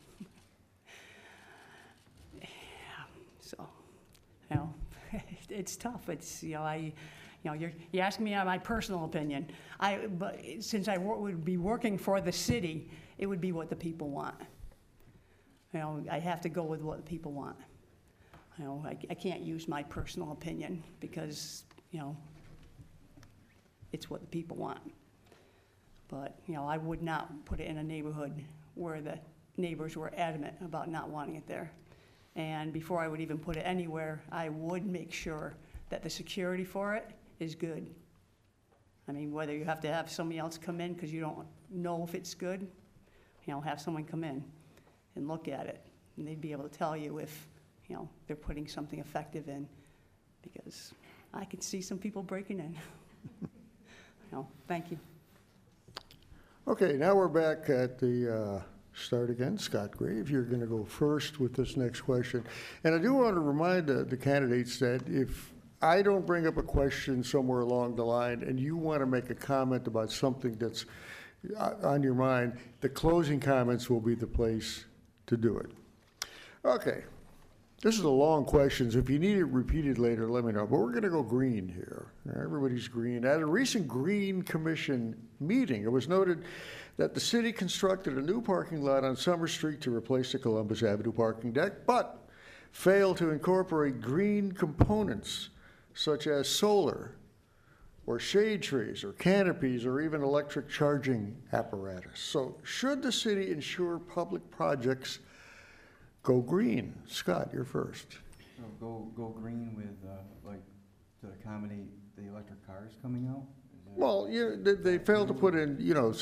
So, you know, it's tough. It's, you know, you know, you're asking me my personal opinion. But since I would be working for the city, it would be what the people want. You know, I have to go with what the people want. You know, I can't use my personal opinion because, you know, it's what the people want. But, you know, I would not put it in a neighborhood where the neighbors were adamant about not wanting it there. And before I would even put it anywhere, I would make sure that the security for it is good. I mean, whether you have to have somebody else come in because you don't know if it's good, you know, have someone come in and look at it. And they'd be able to tell you if, you know, they're putting something effective in, because I could see some people breaking in. You know, thank you. Okay, now we're back at the start again. Scott Grave, you're going to go first with this next question. And I do want to remind the candidates that if I don't bring up a question somewhere along the line and you want to make a comment about something that's on your mind, the closing comments will be the place to do it. Okay. This is a long question, so if you need it repeated later, let me know. But we're going to go green here. Everybody's green. At a recent Green Commission meeting, it was noted that the city constructed a new parking lot on Summer Street to replace the Columbus Avenue parking deck, but failed to incorporate green components such as solar or shade trees or canopies or even electric charging apparatus. So should the city ensure public projects go green? Scott, you're first. So go green with, like, to accommodate the electric cars coming out? Well, yeah, they failed to put in, you know, That's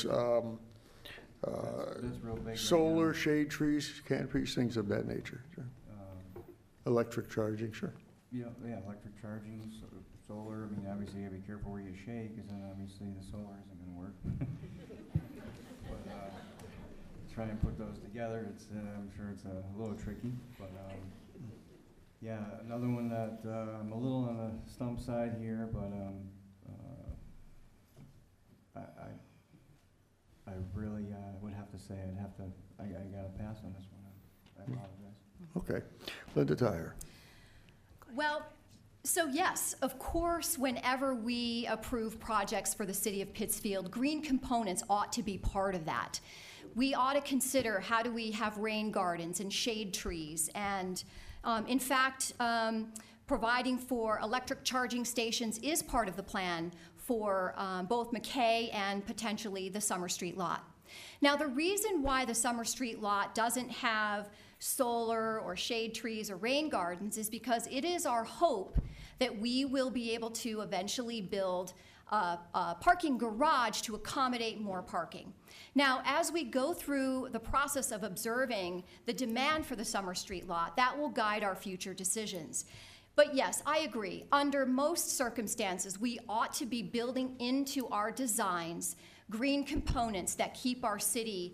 real big right solar, now. shade trees, canopies, things of that nature. Electric charging, sure. Yeah, electric charging, solar, I mean, obviously you gotta be careful where you shade, because then obviously the solar isn't gonna work. But, try and put those together, it's, I'm sure it's a little tricky, but, yeah, another one that, I'm a little on the stump side here, but, I really, would have to say, I gotta pass on this one, I apologize. Okay. Linda Tyre. Well, so yes, of course, whenever we approve projects for the city of Pittsfield, green components ought to be part of that. We ought to consider how do we have rain gardens and shade trees, and in fact, providing for electric charging stations is part of the plan for both McKay and potentially the Summer Street lot. Now, the reason why the Summer Street lot doesn't have solar or shade trees or rain gardens is because it is our hope that we will be able to eventually build a parking garage to accommodate more parking. Now, as we go through the process of observing the demand for the Summer Street lot, that will guide our future decisions. But yes, I agree. Under most circumstances, we ought to be building into our designs green components that keep our city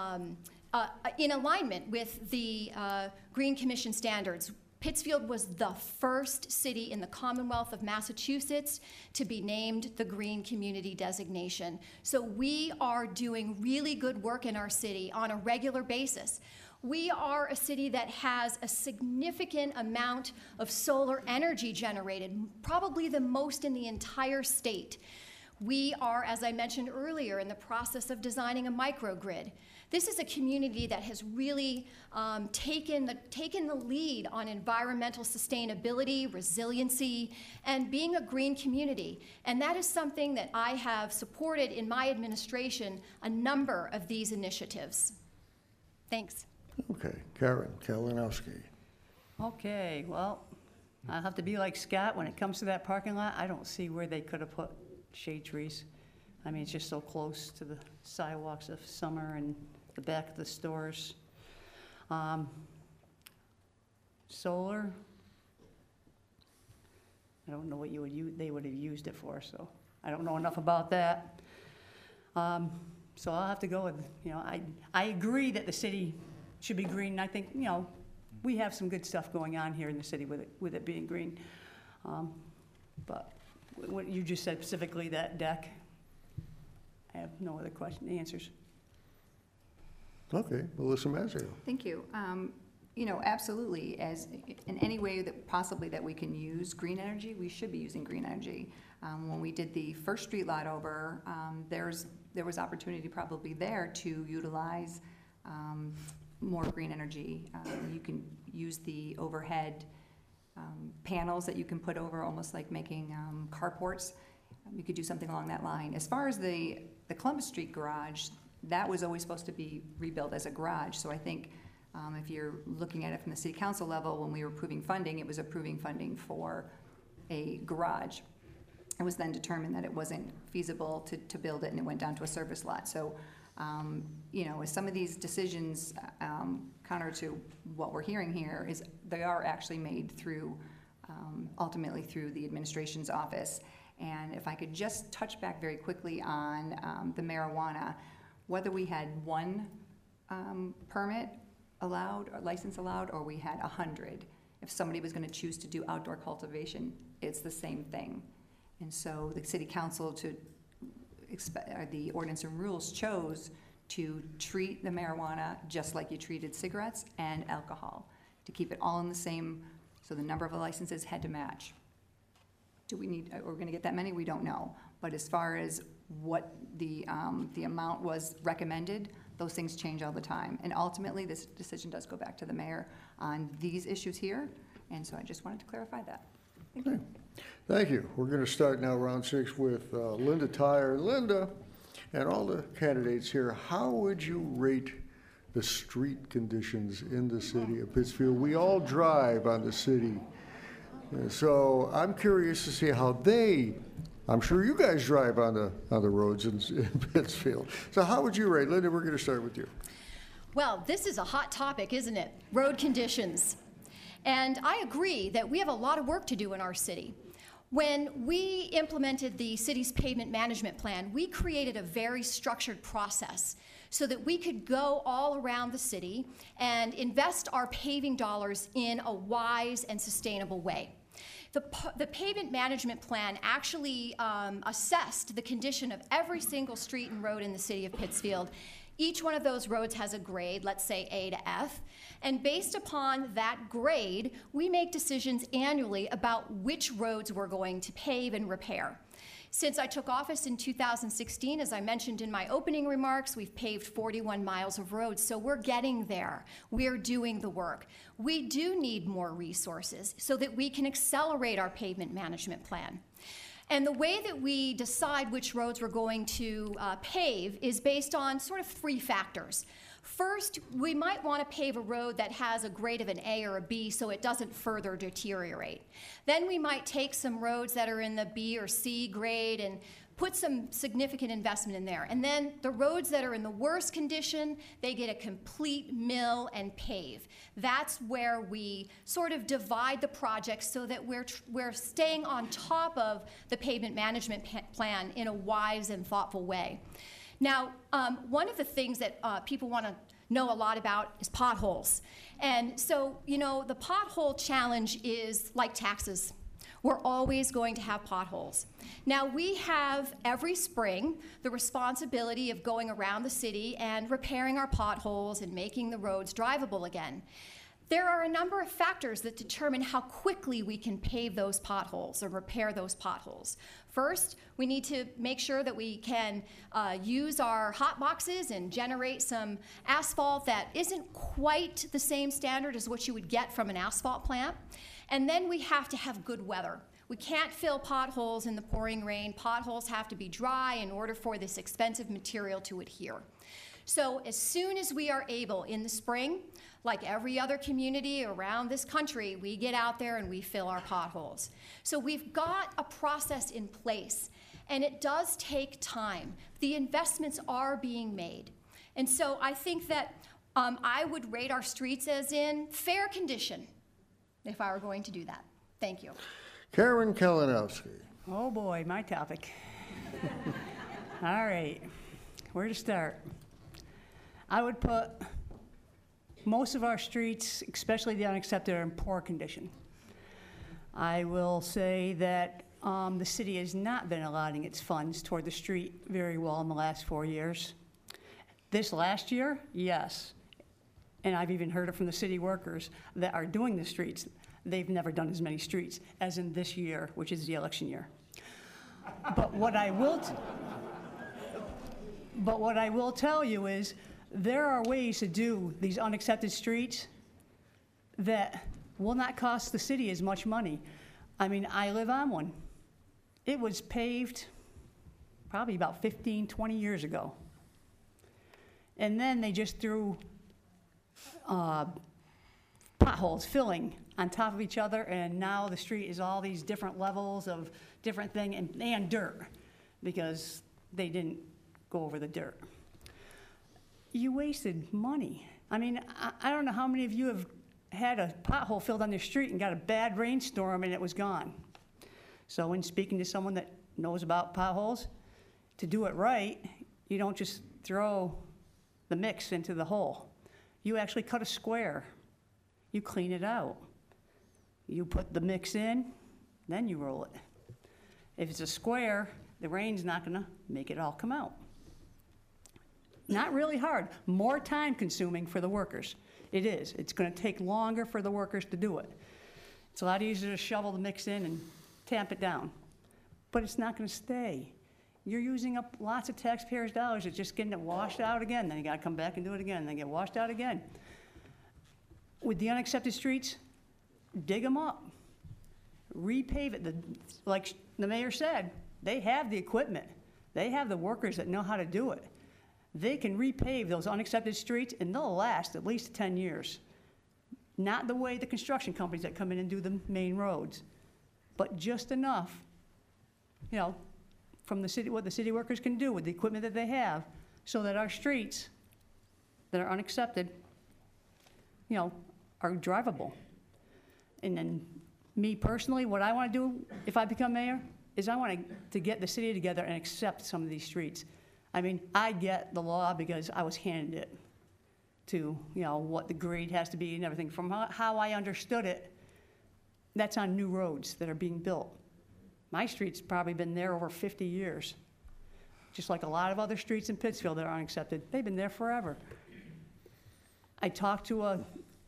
in alignment with the Green Commission standards. Pittsfield was the first city in the Commonwealth of Massachusetts to be named the Green Community designation. So we are doing really good work in our city on a regular basis. We are a city that has a significant amount of solar energy generated, probably the most in the entire state. We are, as I mentioned earlier, in the process of designing a microgrid. This is a community that has really taken the lead on environmental sustainability, resiliency, and being a green community. And that is something that I have supported in my administration, a number of these initiatives. Thanks. Okay. Karen Kalinowski. Okay, well, I'll have to be like Scott. When it comes to that parking lot, I don't see where they could have put shade trees. I mean, it's just so close to the sidewalks of Summer and the back of the stores. Solar, I don't know what they would have used it for, so I don't know enough about that. So I'll have to go with, I agree that the city should be green. And I think, we have some good stuff going on here in the city with it being green. But what you just said specifically, that deck, I have no other answers. Okay, Melissa Mazzeo. Thank you. Absolutely, as in any way that possibly that we can use green energy, we should be using green energy. When we did the first street lot over, there was opportunity probably there to utilize more green energy. You can use the overhead panels that you can put over, almost like making carports. You could do something along that line. As far as the Columbus Street garage, that was always supposed to be rebuilt as a garage. So I think if you're looking at it from the city council level, when we were approving funding, it was approving funding for a garage. It was then determined that it wasn't feasible to build it, and it went down to a service lot. So, as some of these decisions, counter to what we're hearing here, is they are actually made through, ultimately through the administration's office. And if I could just touch back very quickly on the marijuana, whether we had one permit allowed, or license allowed, or we had 100, if somebody was going to choose to do outdoor cultivation, it's the same thing. And so the city council, the ordinance and rules chose to treat the marijuana just like you treated cigarettes and alcohol, to keep it all in the same, so the number of licenses had to match. Do we need, we're going to get that many? We don't know. But as far as what the amount was recommended, those things change all the time. And ultimately, this decision does go back to the mayor on these issues here. And so I just wanted to clarify that. Thank you. Thank you. We're going to start now round 6 with Linda Tyre. Linda, and all the candidates here, how would you rate the street conditions in the city of Pittsfield? We all drive on the city. And so I'm curious to see how I'm sure you guys drive on the roads in Pittsfield. So how would you rate? Linda, we're going to start with you. Well, this is a hot topic, isn't it? Road conditions. And I agree that we have a lot of work to do in our city. When we implemented the city's pavement management plan, we created a very structured process so that we could go all around the city and invest our paving dollars in a wise and sustainable way. The pavement management plan actually assessed the condition of every single street and road in the city of Pittsfield. Each one of those roads has a grade, let's say A to F, and based upon that grade, we make decisions annually about which roads we're going to pave and repair. Since I took office in 2016, as I mentioned in my opening remarks, we've paved 41 miles of roads, so we're getting there. We're doing the work. We do need more resources so that we can accelerate our pavement management plan. And the way that we decide which roads we're going to pave is based on sort of 3 factors. First, we might want to pave a road that has a grade of an A or a B so it doesn't further deteriorate. Then we might take some roads that are in the B or C grade and put some significant investment in there. And then the roads that are in the worst condition, they get a complete mill and pave. That's where we sort of divide the project so that we're staying on top of the pavement management plan in a wise and thoughtful way. Now, one of the things that people want to know a lot about is potholes. And so, the pothole challenge is like taxes. We're always going to have potholes. Now, we have every spring the responsibility of going around the city and repairing our potholes and making the roads drivable again. There are a number of factors that determine how quickly we can pave those potholes or repair those potholes. First, we need to make sure that we can use our hot boxes and generate some asphalt that isn't quite the same standard as what you would get from an asphalt plant. And then we have to have good weather. We can't fill potholes in the pouring rain. Potholes have to be dry in order for this expensive material to adhere. So as soon as we are able in the spring, like every other community around this country, we get out there and we fill our potholes. So we've got a process in place, and it does take time. The investments are being made. And so I think that I would rate our streets as in fair condition if I were going to do that. Thank you. Karen Kalinowski. Oh boy, my topic. All right, where to start? I would put most of our streets, especially the unaccepted, are in poor condition. I will say that the city has not been allotting its funds toward the street very well in the last 4 years. This last year, yes. And I've even heard it from the city workers that are doing the streets. They've never done as many streets as in this year, which is the election year. But what I will tell you is there are ways to do these unaccepted streets that will not cost the city as much money. I mean, I live on one. It was paved probably about 15, 20 years ago. And then they just threw potholes, filling on top of each other, and now the street is all these different levels of different thing and dirt, because they didn't go over the dirt. You wasted money. I mean, I don't know how many of you have had a pothole filled on the street and got a bad rainstorm and it was gone. So in speaking to someone that knows about potholes, to do it right, you don't just throw the mix into the hole. You actually cut a square. You clean it out. You put the mix in, then you roll it. If it's a square, the rain's not gonna make it all come out. Not really hard, more time consuming for the workers. It is. It's gonna take longer for the workers to do it. It's a lot easier to shovel the mix in and tamp it down, but it's not gonna stay. You're using up lots of taxpayers' dollars. It's just getting it washed out again. Then you gotta come back and do it again. Then get washed out again. With the unaccepted streets, dig them up, repave it. Like the mayor said, they have the equipment. They have the workers that know how to do it. They can repave those unaccepted streets and they'll last at least 10 years. Not the way the construction companies that come in and do the main roads, but just enough, you know, from the city, what the city workers can do with the equipment that they have, so that our streets that are unaccepted, you know, are drivable. And then me personally, what I want to do if I become mayor is I want to get the city together and accept some of these streets. I mean, I get the law because I was handed it to, you know, what the grade has to be and everything. From how I understood it, that's on new roads that are being built. My street's probably been there over 50 years. Just like a lot of other streets in Pittsfield that are unaccepted. They've been there forever. I talked to a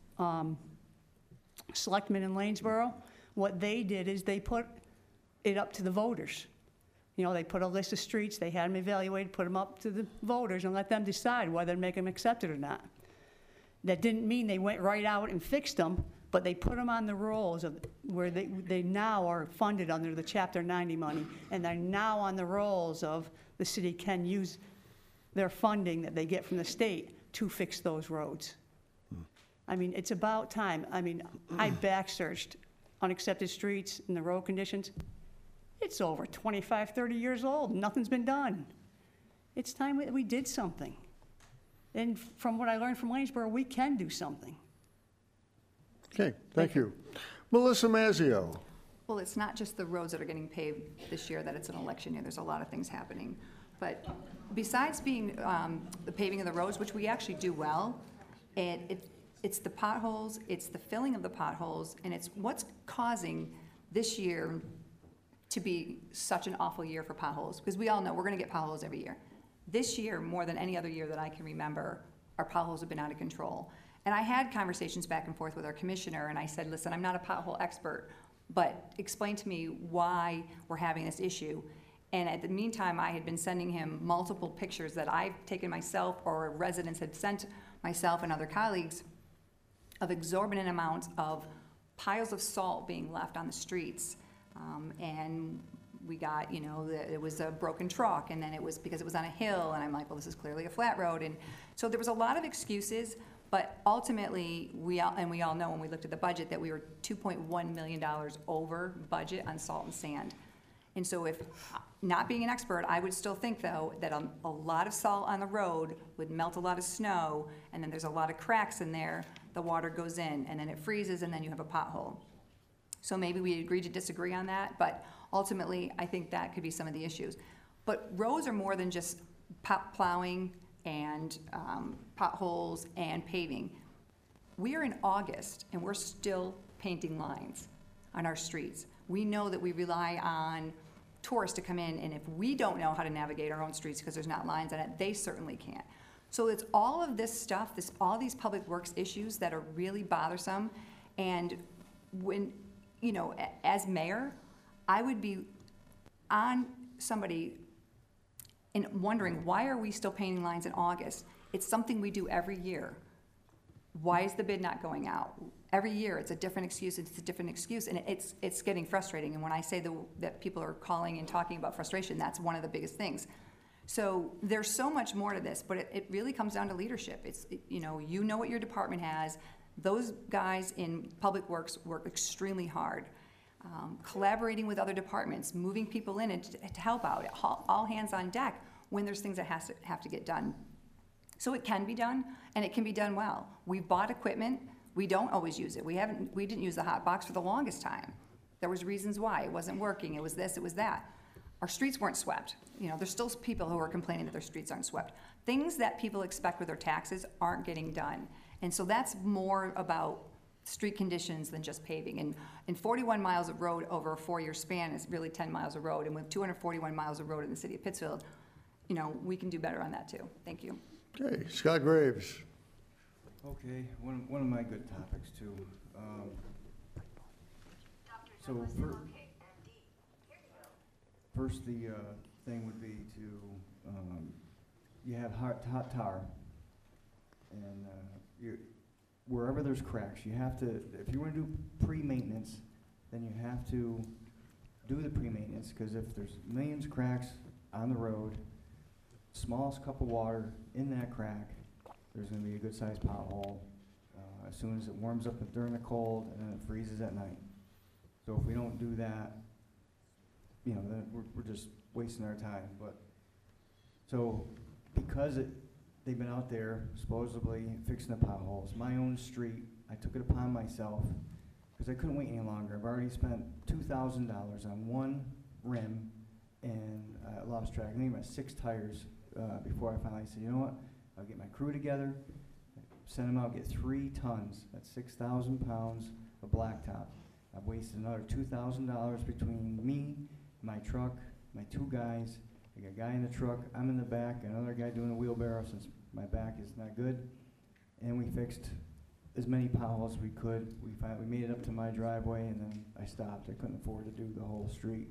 selectman in Lanesboro. What they did is they put it up to the voters. You know, they put a list of streets, they had them evaluated, put them up to the voters and let them decide whether to make them accepted or not. That didn't mean they went right out and fixed them, but they put them on the rolls of where they now are funded under the Chapter 90 money, and they're now on the rolls of the city can use their funding that they get from the state to fix those roads. I mean, it's about time. I mean, I back searched unaccepted streets and the road conditions. It's over 25, 30 years old. Nothing's been done. It's time we did something. And from what I learned from Lanesboro, we can do something. Okay, thank you. Melissa Mazzio. Well, it's not just the roads that are getting paved this year, that it's an election year. There's a lot of things happening. But besides being the paving of the roads, which we actually do well, it's the potholes, it's the filling of the potholes, and it's what's causing this year to be such an awful year for potholes. Because we all know we're going to get potholes every year. This year, more than any other year that I can remember, our potholes have been out of control. And I had conversations back and forth with our commissioner, and I said, listen, I'm not a pothole expert, but explain to me why we're having this issue. And at the meantime, I had been sending him multiple pictures that I've taken myself or residents had sent myself and other colleagues of exorbitant amounts of piles of salt being left on the streets. And we got, you know, it was a broken truck, and then it was because it was on a hill, and I'm like, well, this is clearly a flat road. And so there was a lot of excuses, but ultimately, we all know when we looked at the budget that we were $2.1 million over budget on salt and sand. And so if, not being an expert, I would still think, though, that a lot of salt on the road would melt a lot of snow, and then there's a lot of cracks in there, the water goes in, and then it freezes, and then you have a pothole. So maybe we agree to disagree on that, but ultimately, I think that could be some of the issues. But roads are more than just plowing and potholes and paving. We are in August and we're still painting lines on our streets. We know that we rely on tourists to come in, and if we don't know how to navigate our own streets because there's not lines on it, they certainly can't. So it's all of this stuff, all these public works issues that are really bothersome. And when, you know, as mayor, I would be on somebody and wondering, why are we still painting lines in August? It's something we do every year. Why is the bid not going out? Every year, it's a different excuse, and it's getting frustrating. And when I say that people are calling and talking about frustration, that's one of the biggest things. So there's so much more to this, but it really comes down to leadership. You know what your department has. Those guys in Public Works work extremely hard, collaborating with other departments, moving people in and to help out, all hands on deck when there's things that have to get done. So it can be done, and it can be done well. We've bought equipment. We don't always use it. We didn't use the hot box for the longest time. There was reasons why. It wasn't working. It was this, it was that. Our streets weren't swept. You know, there's still people who are complaining that their streets aren't swept. Things that people expect with their taxes aren't getting done. And so that's more about street conditions than just paving. And 41 miles of road over a 4-year span is really 10 miles of road. And with 241 miles of road in the city of Pittsfield, you know, we can do better on that too. Thank you. Okay, Scott Graves. Okay, one of my good topics too. So first the thing would be to, you have hot tar, and wherever there's cracks, you have to, if you want to do pre-maintenance, then you have to do the pre-maintenance, because if there's millions of cracks on the road, smallest cup of water in that crack, there's going to be a good-sized pothole as soon as it warms up during the cold and then it freezes at night. So if we don't do that, you know, then we're just wasting our time. But so because they've been out there supposedly fixing the potholes, my own street, I took it upon myself because I couldn't wait any longer. I've already spent $2,000 on one rim, and I lost track. I think about 6 tires before I finally said, you know what? I'll get my crew together, send them out, get 3 tons. That's 6,000 pounds of blacktop. I've wasted another $2,000 between me, my truck, my 2 guys. I got a guy in the truck, I'm in the back, another guy doing a wheelbarrow since my back is not good. And we fixed as many potholes as we could. We made it up to my driveway, and then I stopped. I couldn't afford to do the whole street.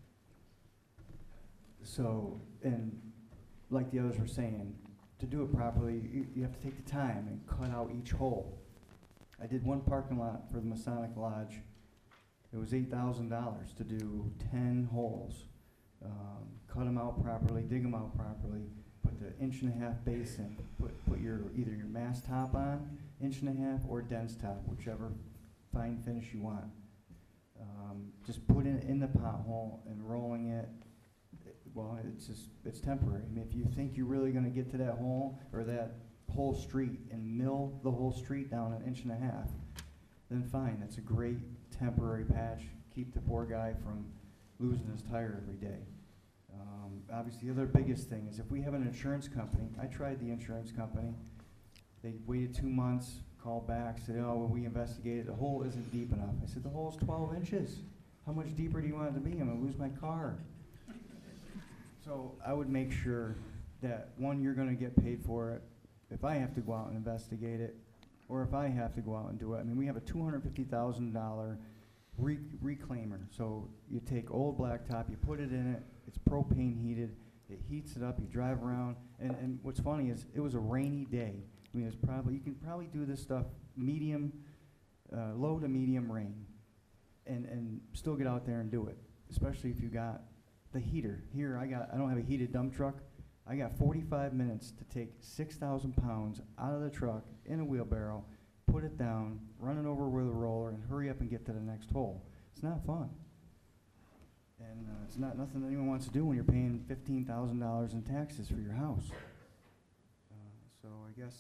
So, and like the others were saying, to do it properly, you have to take the time and cut out each hole. I did one parking lot for the Masonic Lodge. It was $8,000 to do 10 holes. Cut them out properly, dig them out properly, put the 1.5-inch base in, put either your mass top on, 1.5 inch, or dense top, whichever fine finish you want. Just put it in the pothole and rolling it. Well, it's temporary. I mean, if you think you're really going to get to that hole or that whole street and mill the whole street down 1.5 inches, then fine. That's a great temporary patch. Keep the poor guy from losing his tire every day. Obviously, the other biggest thing is if we have an insurance company, I tried the insurance company. They waited 2 months, called back, said, oh, well, we investigated. The hole isn't deep enough. I said, the hole's 12 inches. How much deeper do you want it to be? I'm going to lose my car. So I would make sure that, one, you're going to get paid for it if I have to go out and investigate it, or if I have to go out and do it. I mean, we have a $250,000 reclaimer. So you take old blacktop, you put it in it, it's propane heated, it heats it up, you drive around, and what's funny is it was a rainy day. I mean, you can probably do this stuff medium, low to medium rain, and still get out there and do it, especially if you got the heater. Here, I don't have a heated dump truck. I got 45 minutes to take 6,000 pounds out of the truck in a wheelbarrow, put it down, run it over with a roller, and hurry up and get to the next hole. It's not fun. And it's not nothing anyone wants to do when you're paying $15,000 in taxes for your house. So I guess,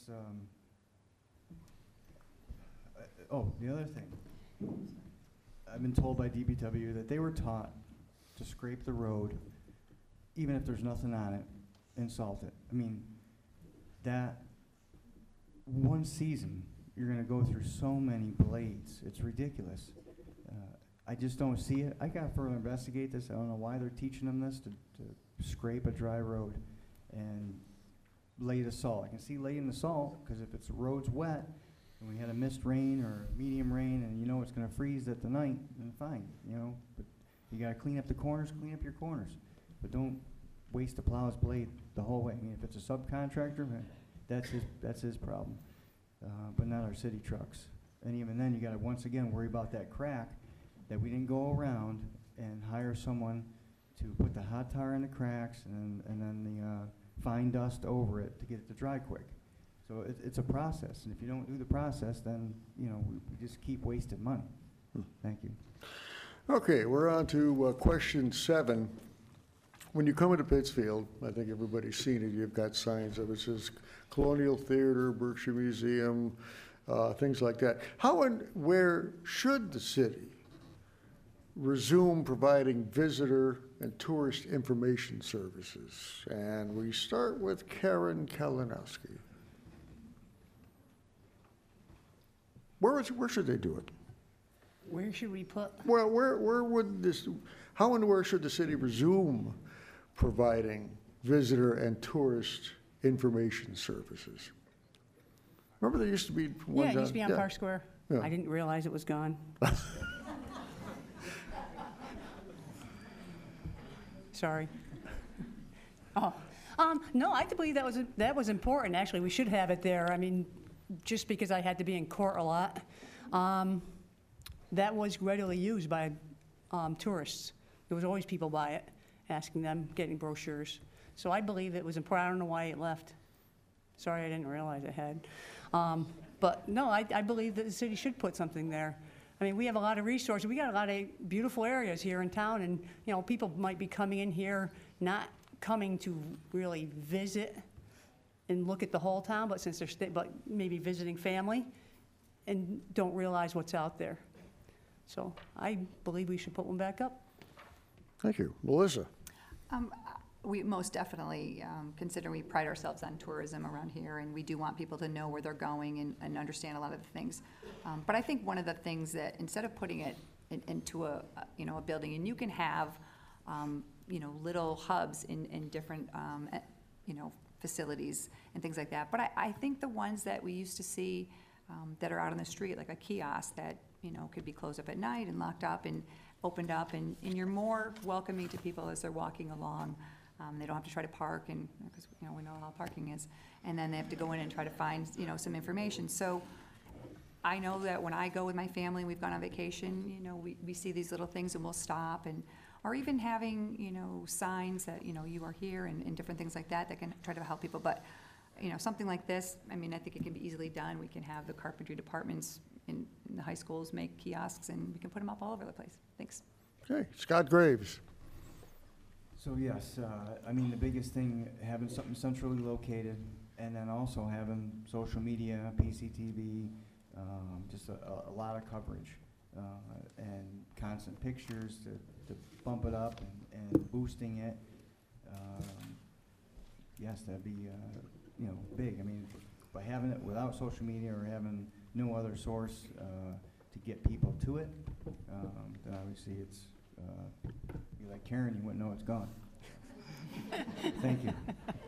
the other thing. I've been told by DPW that they were taught to scrape the road even if there's nothing on it, and salt it. I mean, that one season, you're gonna go through so many blades. It's ridiculous. I just don't see it. I gotta further investigate this. I don't know why they're teaching them this, to scrape a dry road and lay the salt. I can see laying the salt, because if it's road's wet, and we had a mist rain or medium rain, and you know it's gonna freeze at the night, then fine, you know. But you gotta clean up the corners, clean up your corners. But don't waste the plow's blade the whole way. I mean, if it's a subcontractor, man, that's his problem. But not our city trucks. And even then, you gotta once again worry about that crack, that we didn't go around and hire someone to put the hot tar in the cracks and then the fine dust over it to get it to dry quick. So it's a process, and if you don't do the process, then, you know, we just keep wasting money. Thank you. Okay, we're on to question 7. When you come into Pittsfield, I think everybody's seen it, you've got signs of it says Colonial Theater, Berkshire Museum, things like that. How and where should the city resume providing visitor and tourist information services? And we start with Karen Kalinowski. Where should they do it? Where should we put? Well, where would this, how and where should the city resume providing visitor and tourist information services? Remember there used to be one Yeah, it used to be on yeah. Park Square. Yeah. I didn't realize it was gone. Sorry. Oh, no, I believe that was important, actually. We should have it there. I mean, just because I had to be in court a lot. That was readily used by tourists. There was always people by it, asking them, getting brochures. So I believe it was important. I don't know why it left. Sorry, I didn't realize it had. But no, I believe that the city should put something there. I mean, we have a lot of resources. We got a lot of beautiful areas here in town, and, you know, people might be coming in here, not coming to really visit and look at the whole town, but since they're but maybe visiting family and don't realize what's out there. So I believe we should put one back up. Thank you. Melissa? We most definitely consider, we pride ourselves on tourism around here, and we do want people to know where they're going and understand a lot of the things. But I think one of the things that, instead of putting it into a building, and you can have, little hubs in different, facilities and things like that. But I think the ones that we used to see that are out on the street, like a kiosk that, could be closed up at night and locked up and opened up, and you're more welcoming to people as they're walking along. They don't have to try to park, and because we know how parking is, and then they have to go in and try to find some information. So I know that when I go with my family, we've gone on vacation, we see these little things and we'll stop, and or even having signs that you are here, and different things like that can try to help people. But something like this, I mean, I think it can be easily done. We can have the carpentry departments in the high schools make kiosks, and we can put them up all over the place. Thanks. Okay, Scott Graves. So yes, I mean, the biggest thing, having something centrally located, and then also having social media, PCTV, just a lot of coverage, and constant pictures to bump it up and boosting it. Yes, that'd be, big. I mean, by having it without social media or having no other source to get people to it, then obviously it's, be like Karen, you wouldn't know it's gone. Thank you.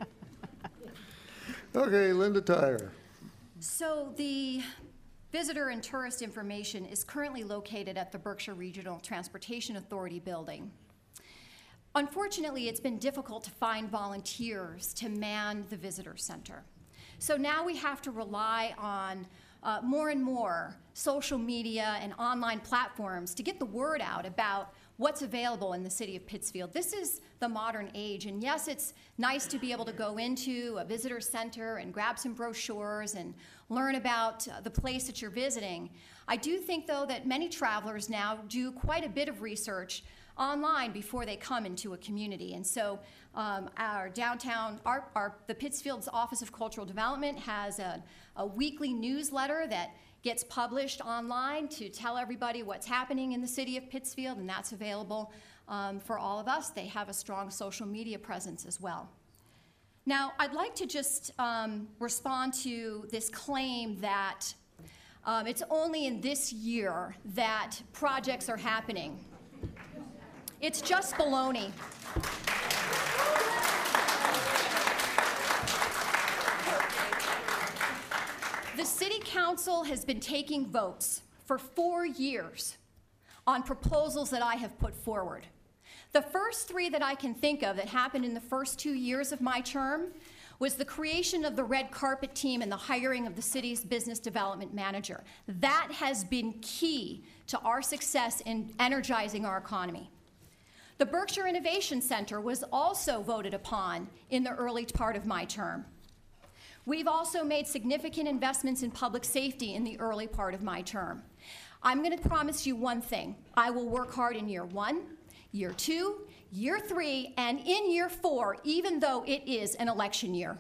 Okay, Linda Tyre. So the visitor and tourist information is currently located at the Berkshire Regional Transportation Authority building. Unfortunately, it's been difficult to find volunteers to man the visitor center. So now we have to rely on more and more social media and online platforms to get the word out about what's available in the city of Pittsfield. This is the modern age, and yes, it's nice to be able to go into a visitor center and grab some brochures and learn about the place that you're visiting. I do think, though, that many travelers now do quite a bit of research online before they come into a community. And so our downtown, the Pittsfield's Office of Cultural Development has a weekly newsletter that gets published online to tell everybody what's happening in the city of Pittsfield, and that's available for all of us. They have a strong social media presence as well. Now, I'd like to just respond to this claim that it's only in this year that projects are happening. It's just baloney. The City Council has been taking votes for 4 years on proposals that I have put forward. The first 3 that I can think of that happened in the first 2 years of my term was the creation of the red carpet team and the hiring of the city's business development manager. That has been key to our success in energizing our economy. The Berkshire Innovation Center was also voted upon in the early part of my term. We've also made significant investments in public safety in the early part of my term. I'm going to promise you one thing. I will work hard in year 1, year 2, year 3, and in year 4, even though it is an election year.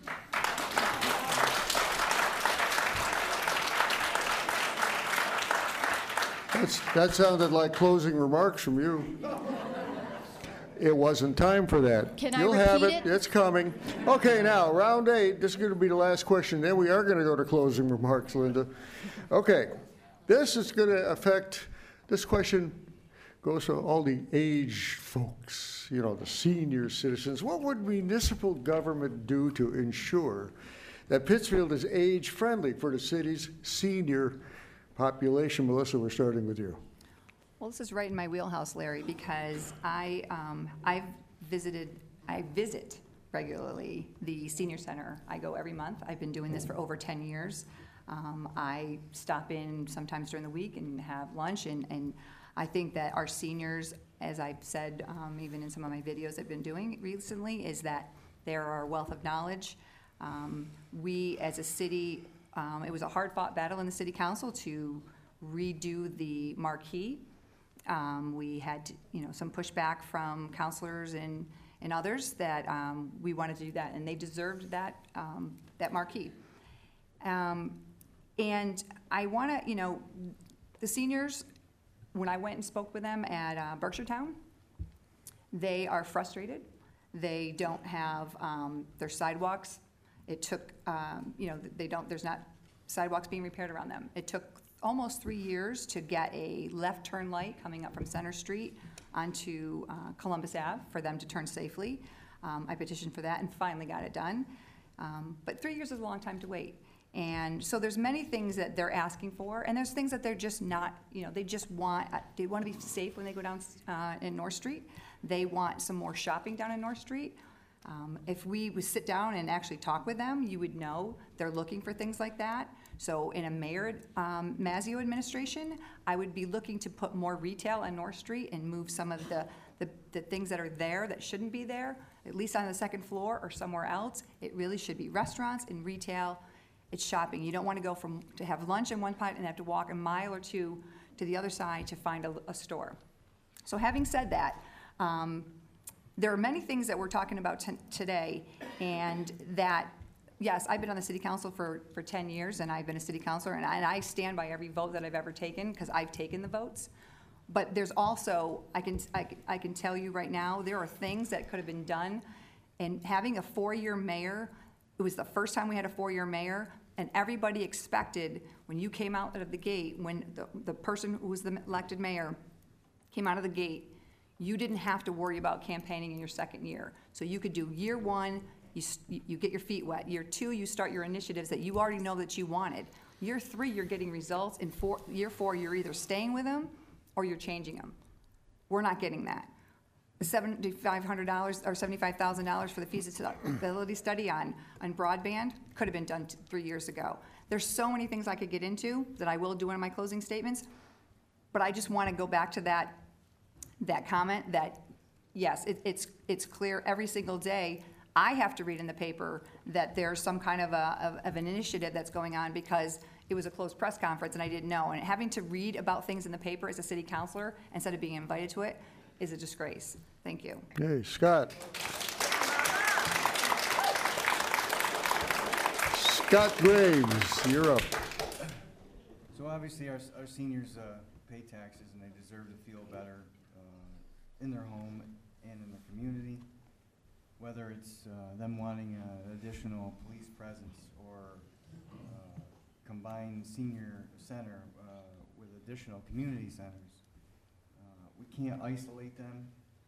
That sounded like closing remarks from you. It wasn't time for that. Can I You'll have repeat it. it? It's coming. Okay, now, round 8. This is going to be the last question. Then we are going to go to closing remarks, Linda. Okay. This is going to affect, this question goes to all the aged folks, you know, the senior citizens. What would municipal government do to ensure that Pittsfield is age-friendly for the city's senior population? Melissa, we're starting with you. Well, this is right in my wheelhouse, Larry, because I visit regularly the senior center. I go every month. I've been doing this for over 10 years. I stop in sometimes during the week and have lunch, and I think that our seniors, as I've said, even in some of my videos I've been doing recently, is that they're our wealth of knowledge. We, as a city, it was a hard-fought battle in the city council to redo the marquee. We had, some pushback from councilors and others that we wanted to do that, and they deserved that marquee. And I want to, the seniors, when I went and spoke with them at Berkshire Town, they are frustrated. They don't have their sidewalks. It took, there's not sidewalks being repaired around them. It took almost 3 years to get a left turn light coming up from Center Street onto Columbus Ave for them to turn safely. I petitioned for that and finally got it done. But 3 years is a long time to wait. And so there's many things that they're asking for, and there's things that they're just not, they want to be safe when they go down in North Street. They want some more shopping down in North Street. If we would sit down and actually talk with them, you would know they're looking for things like that. So in a Mayor Mazzeo administration, I would be looking to put more retail on North Street and move some of the things that are there that shouldn't be there, at least on the second floor or somewhere else. It really should be restaurants and retail. It's shopping. You don't want to go to have lunch in one part and have to walk a mile or two to the other side to find a store. So having said that, there are many things that we're talking about today, and that, yes, I've been on the city council for 10 years, and I've been a city councilor, and I stand by every vote that I've ever taken, because I've taken the votes. But there's also, I can tell you right now, there are things that could have been done, and having a 4-year mayor, it was the first time we had a 4-year mayor, and everybody expected, when you came out of the gate, when the person who was the elected mayor came out of the gate, you didn't have to worry about campaigning in your second year. So you could do year 1, you get your feet wet. Year 2, you start your initiatives that you already know that you wanted. Year 3, you're getting results. In year 4, you're either staying with them or you're changing them. We're not getting that. The $7,500 or $75,000 for the feasibility study on broadband could have been done 3 years ago. There's so many things I could get into that I will do in my closing statements, but I just want to go back to that comment that, yes, it's clear every single day. I have to read in the paper that there's some kind of an initiative that's going on because it was a closed press conference and I didn't know. And having to read about things in the paper as a city councilor instead of being invited to it is a disgrace. Thank you. Okay, Scott. Scott Graves, you're up. obviously, our seniors pay taxes, and they deserve to feel better in their home and in the community, whether it's them wanting an additional police presence or combined senior center with additional community centers. We can't isolate them.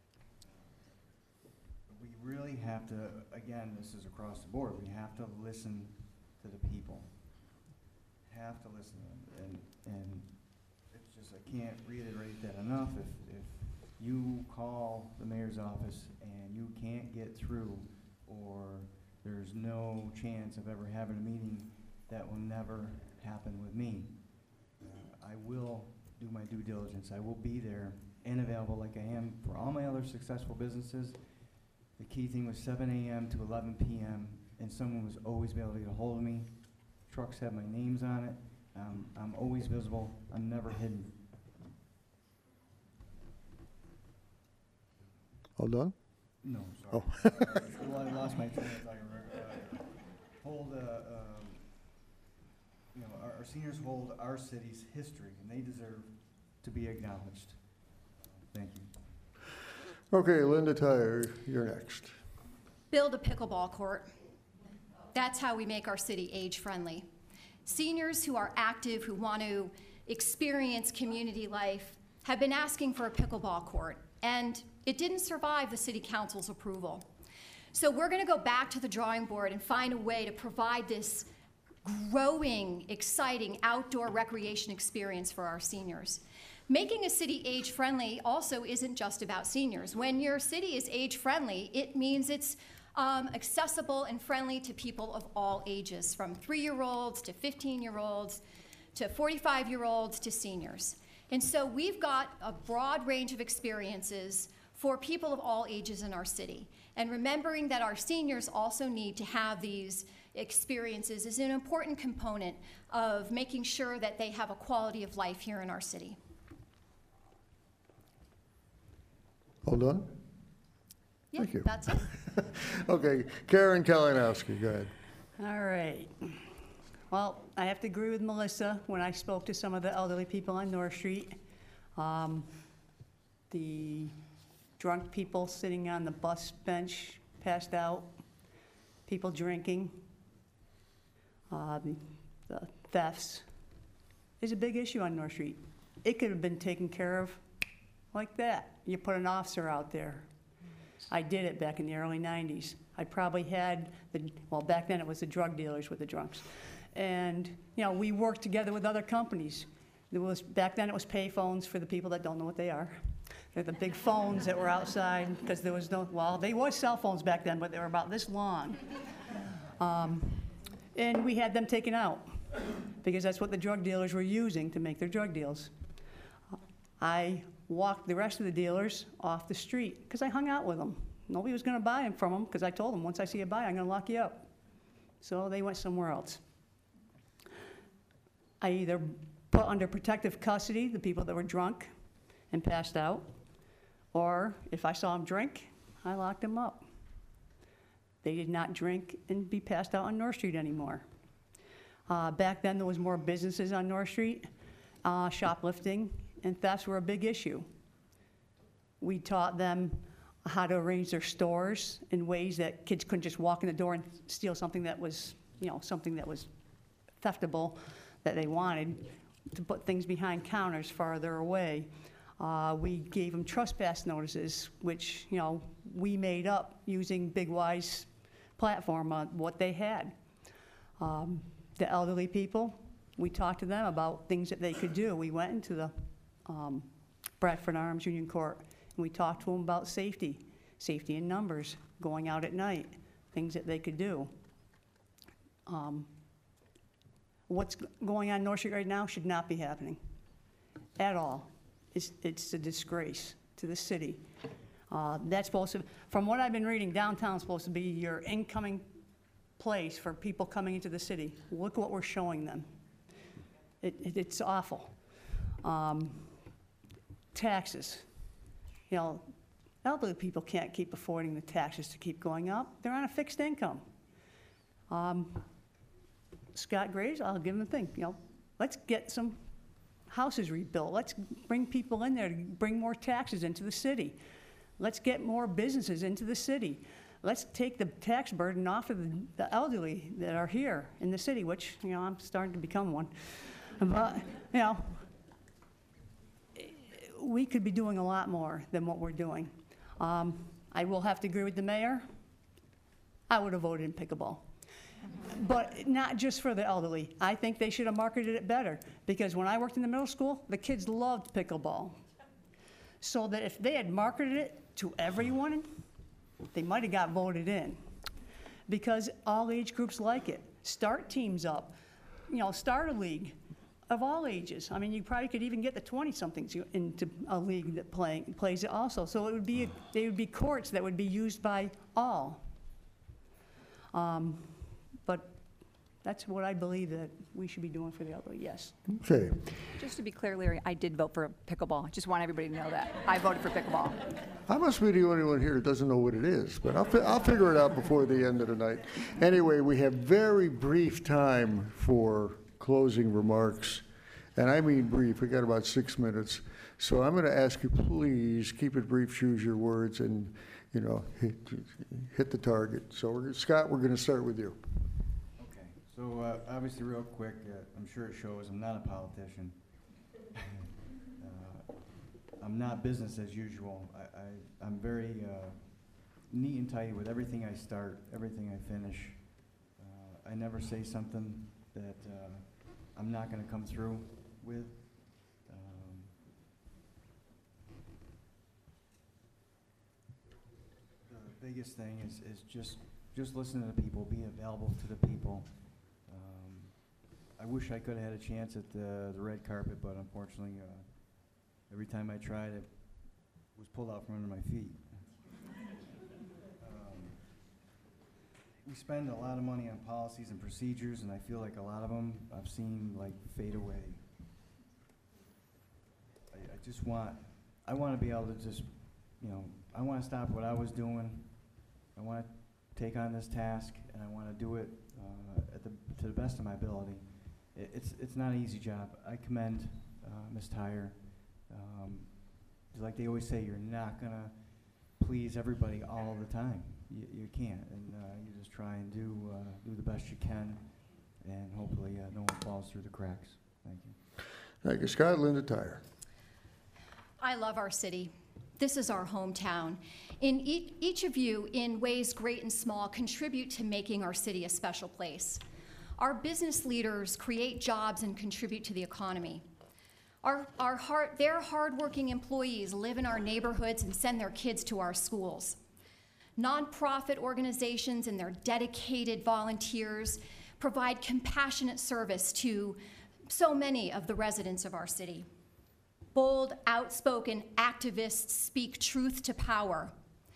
We really have to, again, this is across the board, we have to listen to the people. Have to listen to them, and it's just, I can't reiterate that enough. If you call the mayor's office and you can't get through, or there's no chance of ever having a meeting, that will never happen with me. I will do my due diligence. I will be there and available like I am for all my other successful businesses. The key thing was 7 a.m. to 11 p.m. and someone was always able to get a hold of me. Trucks have my names on it. I'm always visible. I'm never hidden. All done? No, sorry. Oh. Well, I lost my train of thought. Our seniors hold our city's history, and they deserve to be acknowledged. Thank you. Okay, Linda Tyre, you're next. Build a pickleball court. That's how we make our city age-friendly. Seniors who are active, who want to experience community life, have been asking for a pickleball court, and it didn't survive the city council's approval. So we're going to go back to the drawing board and find a way to provide this growing, exciting outdoor recreation experience for our seniors. Making a city age-friendly also isn't just about seniors. When your city is age-friendly, it means it's accessible and friendly to people of all ages, from 3-year-olds to 15-year-olds to 45-year-olds to seniors. And so we've got a broad range of experiences for people of all ages in our city. And remembering that our seniors also need to have these experiences is an important component of making sure that they have a quality of life here in our city. All done? Yeah, Thank you. that's it. Okay, Karen Kalinowski, go ahead. All right. Well, I have to agree with Melissa when I spoke to some of the elderly people on North Street. The drunk people sitting on the bus bench, passed out, people drinking, the thefts is a big issue on North Street. It could have been taken care of like that. You put an officer out there. I did it back in the early 90s. I probably had, well, back then it was the drug dealers with the drunks. And, you know, we worked together with other companies. Back then it was pay phones for the people that don't know what they are. They're the big phones that were outside, because there was no, well, they were cell phones back then, but they were about this long. And we had them taken out, because that's what the drug dealers were using to make their drug deals. I walked the rest of the dealers off the street, because I hung out with them. Nobody was going to buy them from them, because I told them, once I see you buy, I'm going to lock you up. So they went somewhere else. I either put under protective custody the people that were drunk and passed out, or if I saw them drink, I locked them up. They did not drink and be passed out on North Street anymore. Back then, there was more businesses on North Street. Shoplifting and thefts were a big issue. We taught them how to arrange their stores in ways that kids couldn't just walk in the door and steal something that was, you know, something that was theftable that they wanted, to put things behind counters farther away. We gave them trespass notices, which, you know, we made up using Big Y's platform on what they had. The elderly people, we talked to them about things that they could do. We went into the Bradford Arms Union Court, and we talked to them about safety in numbers, going out at night, things that they could do. What's going on in North Street right now should not be happening at all. It's a disgrace to the city. That's supposed to, from what I've been reading, downtown's supposed to be your incoming place for people coming into the city. Look what we're showing them. It's awful. Taxes. You know, elderly people can't keep affording the taxes to keep going up. They're on a fixed income. Scott Graves, I'll give him a thing. You know, let's get some houses rebuilt. Let's bring people in there to bring more taxes into the city. Let's get more businesses into the city. Let's take the tax burden off of the elderly that are here in the city, which, you know, I'm starting to become one. But, you know, we could be doing a lot more than what we're doing. I will have to agree with the mayor. I would have voted in pickleball. But not just for the elderly. I think they should have marketed it better, because when I worked in the middle school, the kids loved pickleball. So that if they had marketed it to everyone, they might have got voted in, because all age groups like it. Start teams up, you know, start a league of all ages. I mean, you probably could even get the 20-somethings into a league that plays it also. So it would be, they would be courts that would be used by all. But that's what I believe that we should be doing for the elderly, yes. Okay. Just to be clear, Larry, I did vote for pickleball. I just want everybody to know that. I voted for pickleball. I must be the only one here that doesn't know what it is, but I'll figure it out before the end of the night. Anyway, we have very brief time for closing remarks, and I mean brief. We got about 6 minutes. So I'm going to ask you, please keep it brief, choose your words, and, you know, hit the target. So Scott, we're going to start with you. Okay, so obviously real quick, I'm sure it shows, I'm not a politician. I'm not business as usual. I'm very neat and tidy with everything I start, everything I finish. I never say something that I'm not going to come through with. The biggest thing is just listen to the people, be available to the people. I wish I could have had a chance at the red carpet, but unfortunately, every time I tried, it was pulled out from under my feet. We spend a lot of money on policies and procedures, and I feel like a lot of them I've seen like fade away. I want to be able to just, you know, I want to stop what I was doing. I want to take on this task, and I want to do it to the best of my ability. It's not an easy job. I commend Ms. Tyre. Like they always say, you're not going to please everybody all the time. You can't, and you just try and do the best you can, and hopefully no one falls through the cracks. Thank you. Thank you, Scott. Linda Tyre. I love our city. This is our hometown. In each of you, in ways great and small, contribute to making our city a special place. Our business leaders create jobs and contribute to the economy. Their hardworking employees live in our neighborhoods and send their kids to our schools. Nonprofit organizations and their dedicated volunteers provide compassionate service to so many of the residents of our city. Bold, outspoken activists speak truth to power.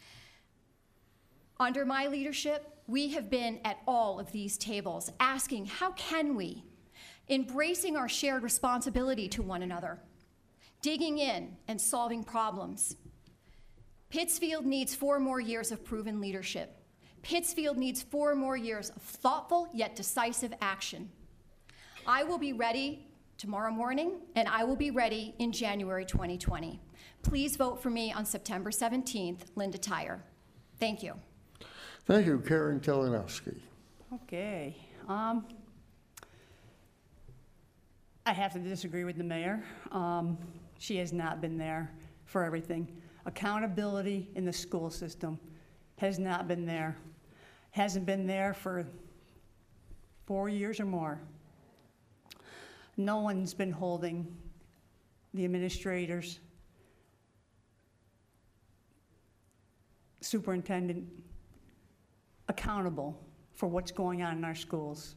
Under my leadership, we have been at all of these tables asking, how can we? Embracing our shared responsibility to one another, digging in and solving problems. Pittsfield needs 4 more years of proven leadership. Pittsfield needs 4 more years of thoughtful yet decisive action. I will be ready tomorrow morning, and I will be ready in January 2020. Please vote for me on September 17th, Linda Tyre. Thank you. Thank you, Karen Kalinowski. Okay. I have to disagree with the mayor. She has not been there for everything. Accountability in the school system has not been there. Hasn't been there for 4 years or more. No one's been holding the administrators, superintendent accountable for what's going on in our schools.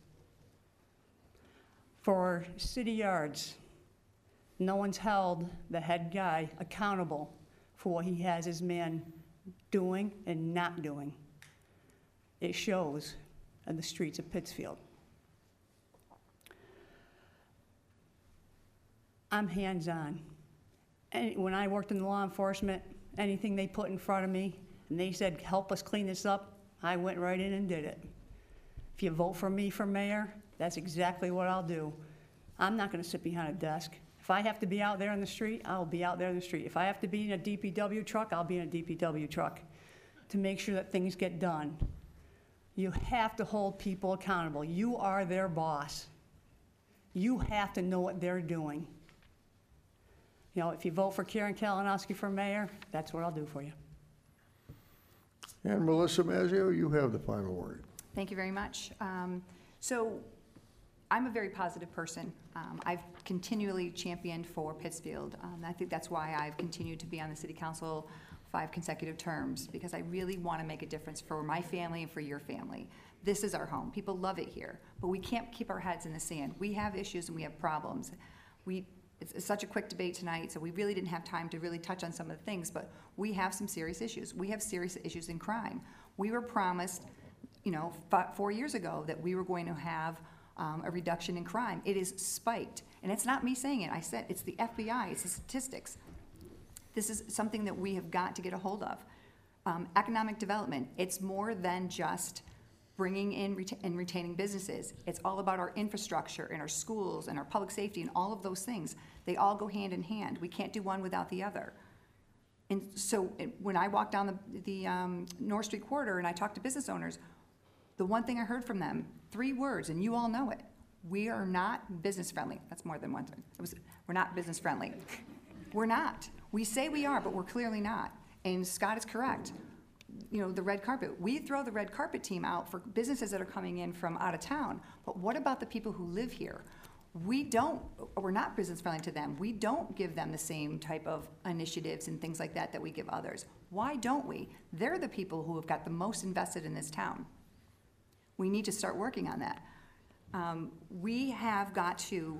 For city yards, no one's held the head guy accountable for what he has his man doing and not doing. It shows in the streets of Pittsfield. I'm hands-on. And when I worked in law enforcement, anything they put in front of me and they said, help us clean this up, I went right in and did it. If you vote for me for mayor, that's exactly what I'll do. I'm not going to sit behind a desk. If I have to be out there in the street, I'll be out there in the street. If I have to be in a DPW truck, I'll be in a DPW truck to make sure that things get done. You have to hold people accountable. You are their boss. You have to know what they're doing. You know, if you vote for Karen Kalinowski for mayor, that's what I'll do for you. And Melissa Mazzio, you have the final word. Thank you very much. So I'm a very positive person. I've continually championed for Pittsfield. I think that's why I've continued to be on the city council 5 consecutive terms, because I really want to make a difference for my family and for your family. This is our home. People love it here, but we can't keep our heads in the sand. We have issues and we have problems. It's such a quick debate tonight, so we really didn't have time to really touch on some of the things, but we have some serious issues. We have serious issues in crime. We were promised, 4 years ago that we were going to have a reduction in crime. It is spiked, and it's not me saying it. I said it's the FBI, it's the statistics. This is something that we have got to get a hold of. Economic development, it's more than just bringing in and retaining businesses. It's all about our infrastructure and our schools and our public safety and all of those things. They all go hand in hand. We can't do one without the other. And so when I walked down the North Street corridor and I talked to business owners, the one thing I heard from them, 3 words, and you all know it: we are not business friendly. That's more than one thing. We're not business friendly. We're not. We say we are, but we're clearly not. And Scott is correct. The red carpet. We throw the red carpet team out for businesses that are coming in from out of town. But what about the people who live here? We're not business friendly to them. We don't give them the same type of initiatives and things like that we give others. Why don't we? They're the people who have got the most invested in this town. We need to start working on that. We have to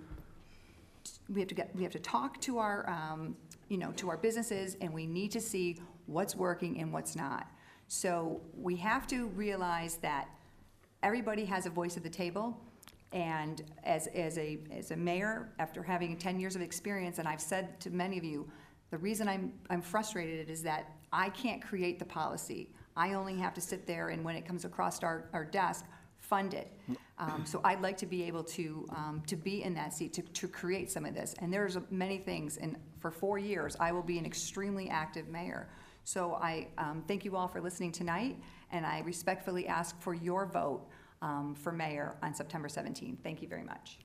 talk to our, to our businesses, and we need to see what's working and what's not. So we have to realize that everybody has a voice at the table, and as a mayor, after having 10 years of experience, and I've said to many of you, the reason I'm frustrated is that I can't create the policy. I only have to sit there, and when it comes across our desk, fund it. So I'd like to be able to be in that seat to create some of this. And there's many things, and for 4 years, I will be an extremely active mayor. So I thank you all for listening tonight, and I respectfully ask for your vote for mayor on September 17th. Thank you very much.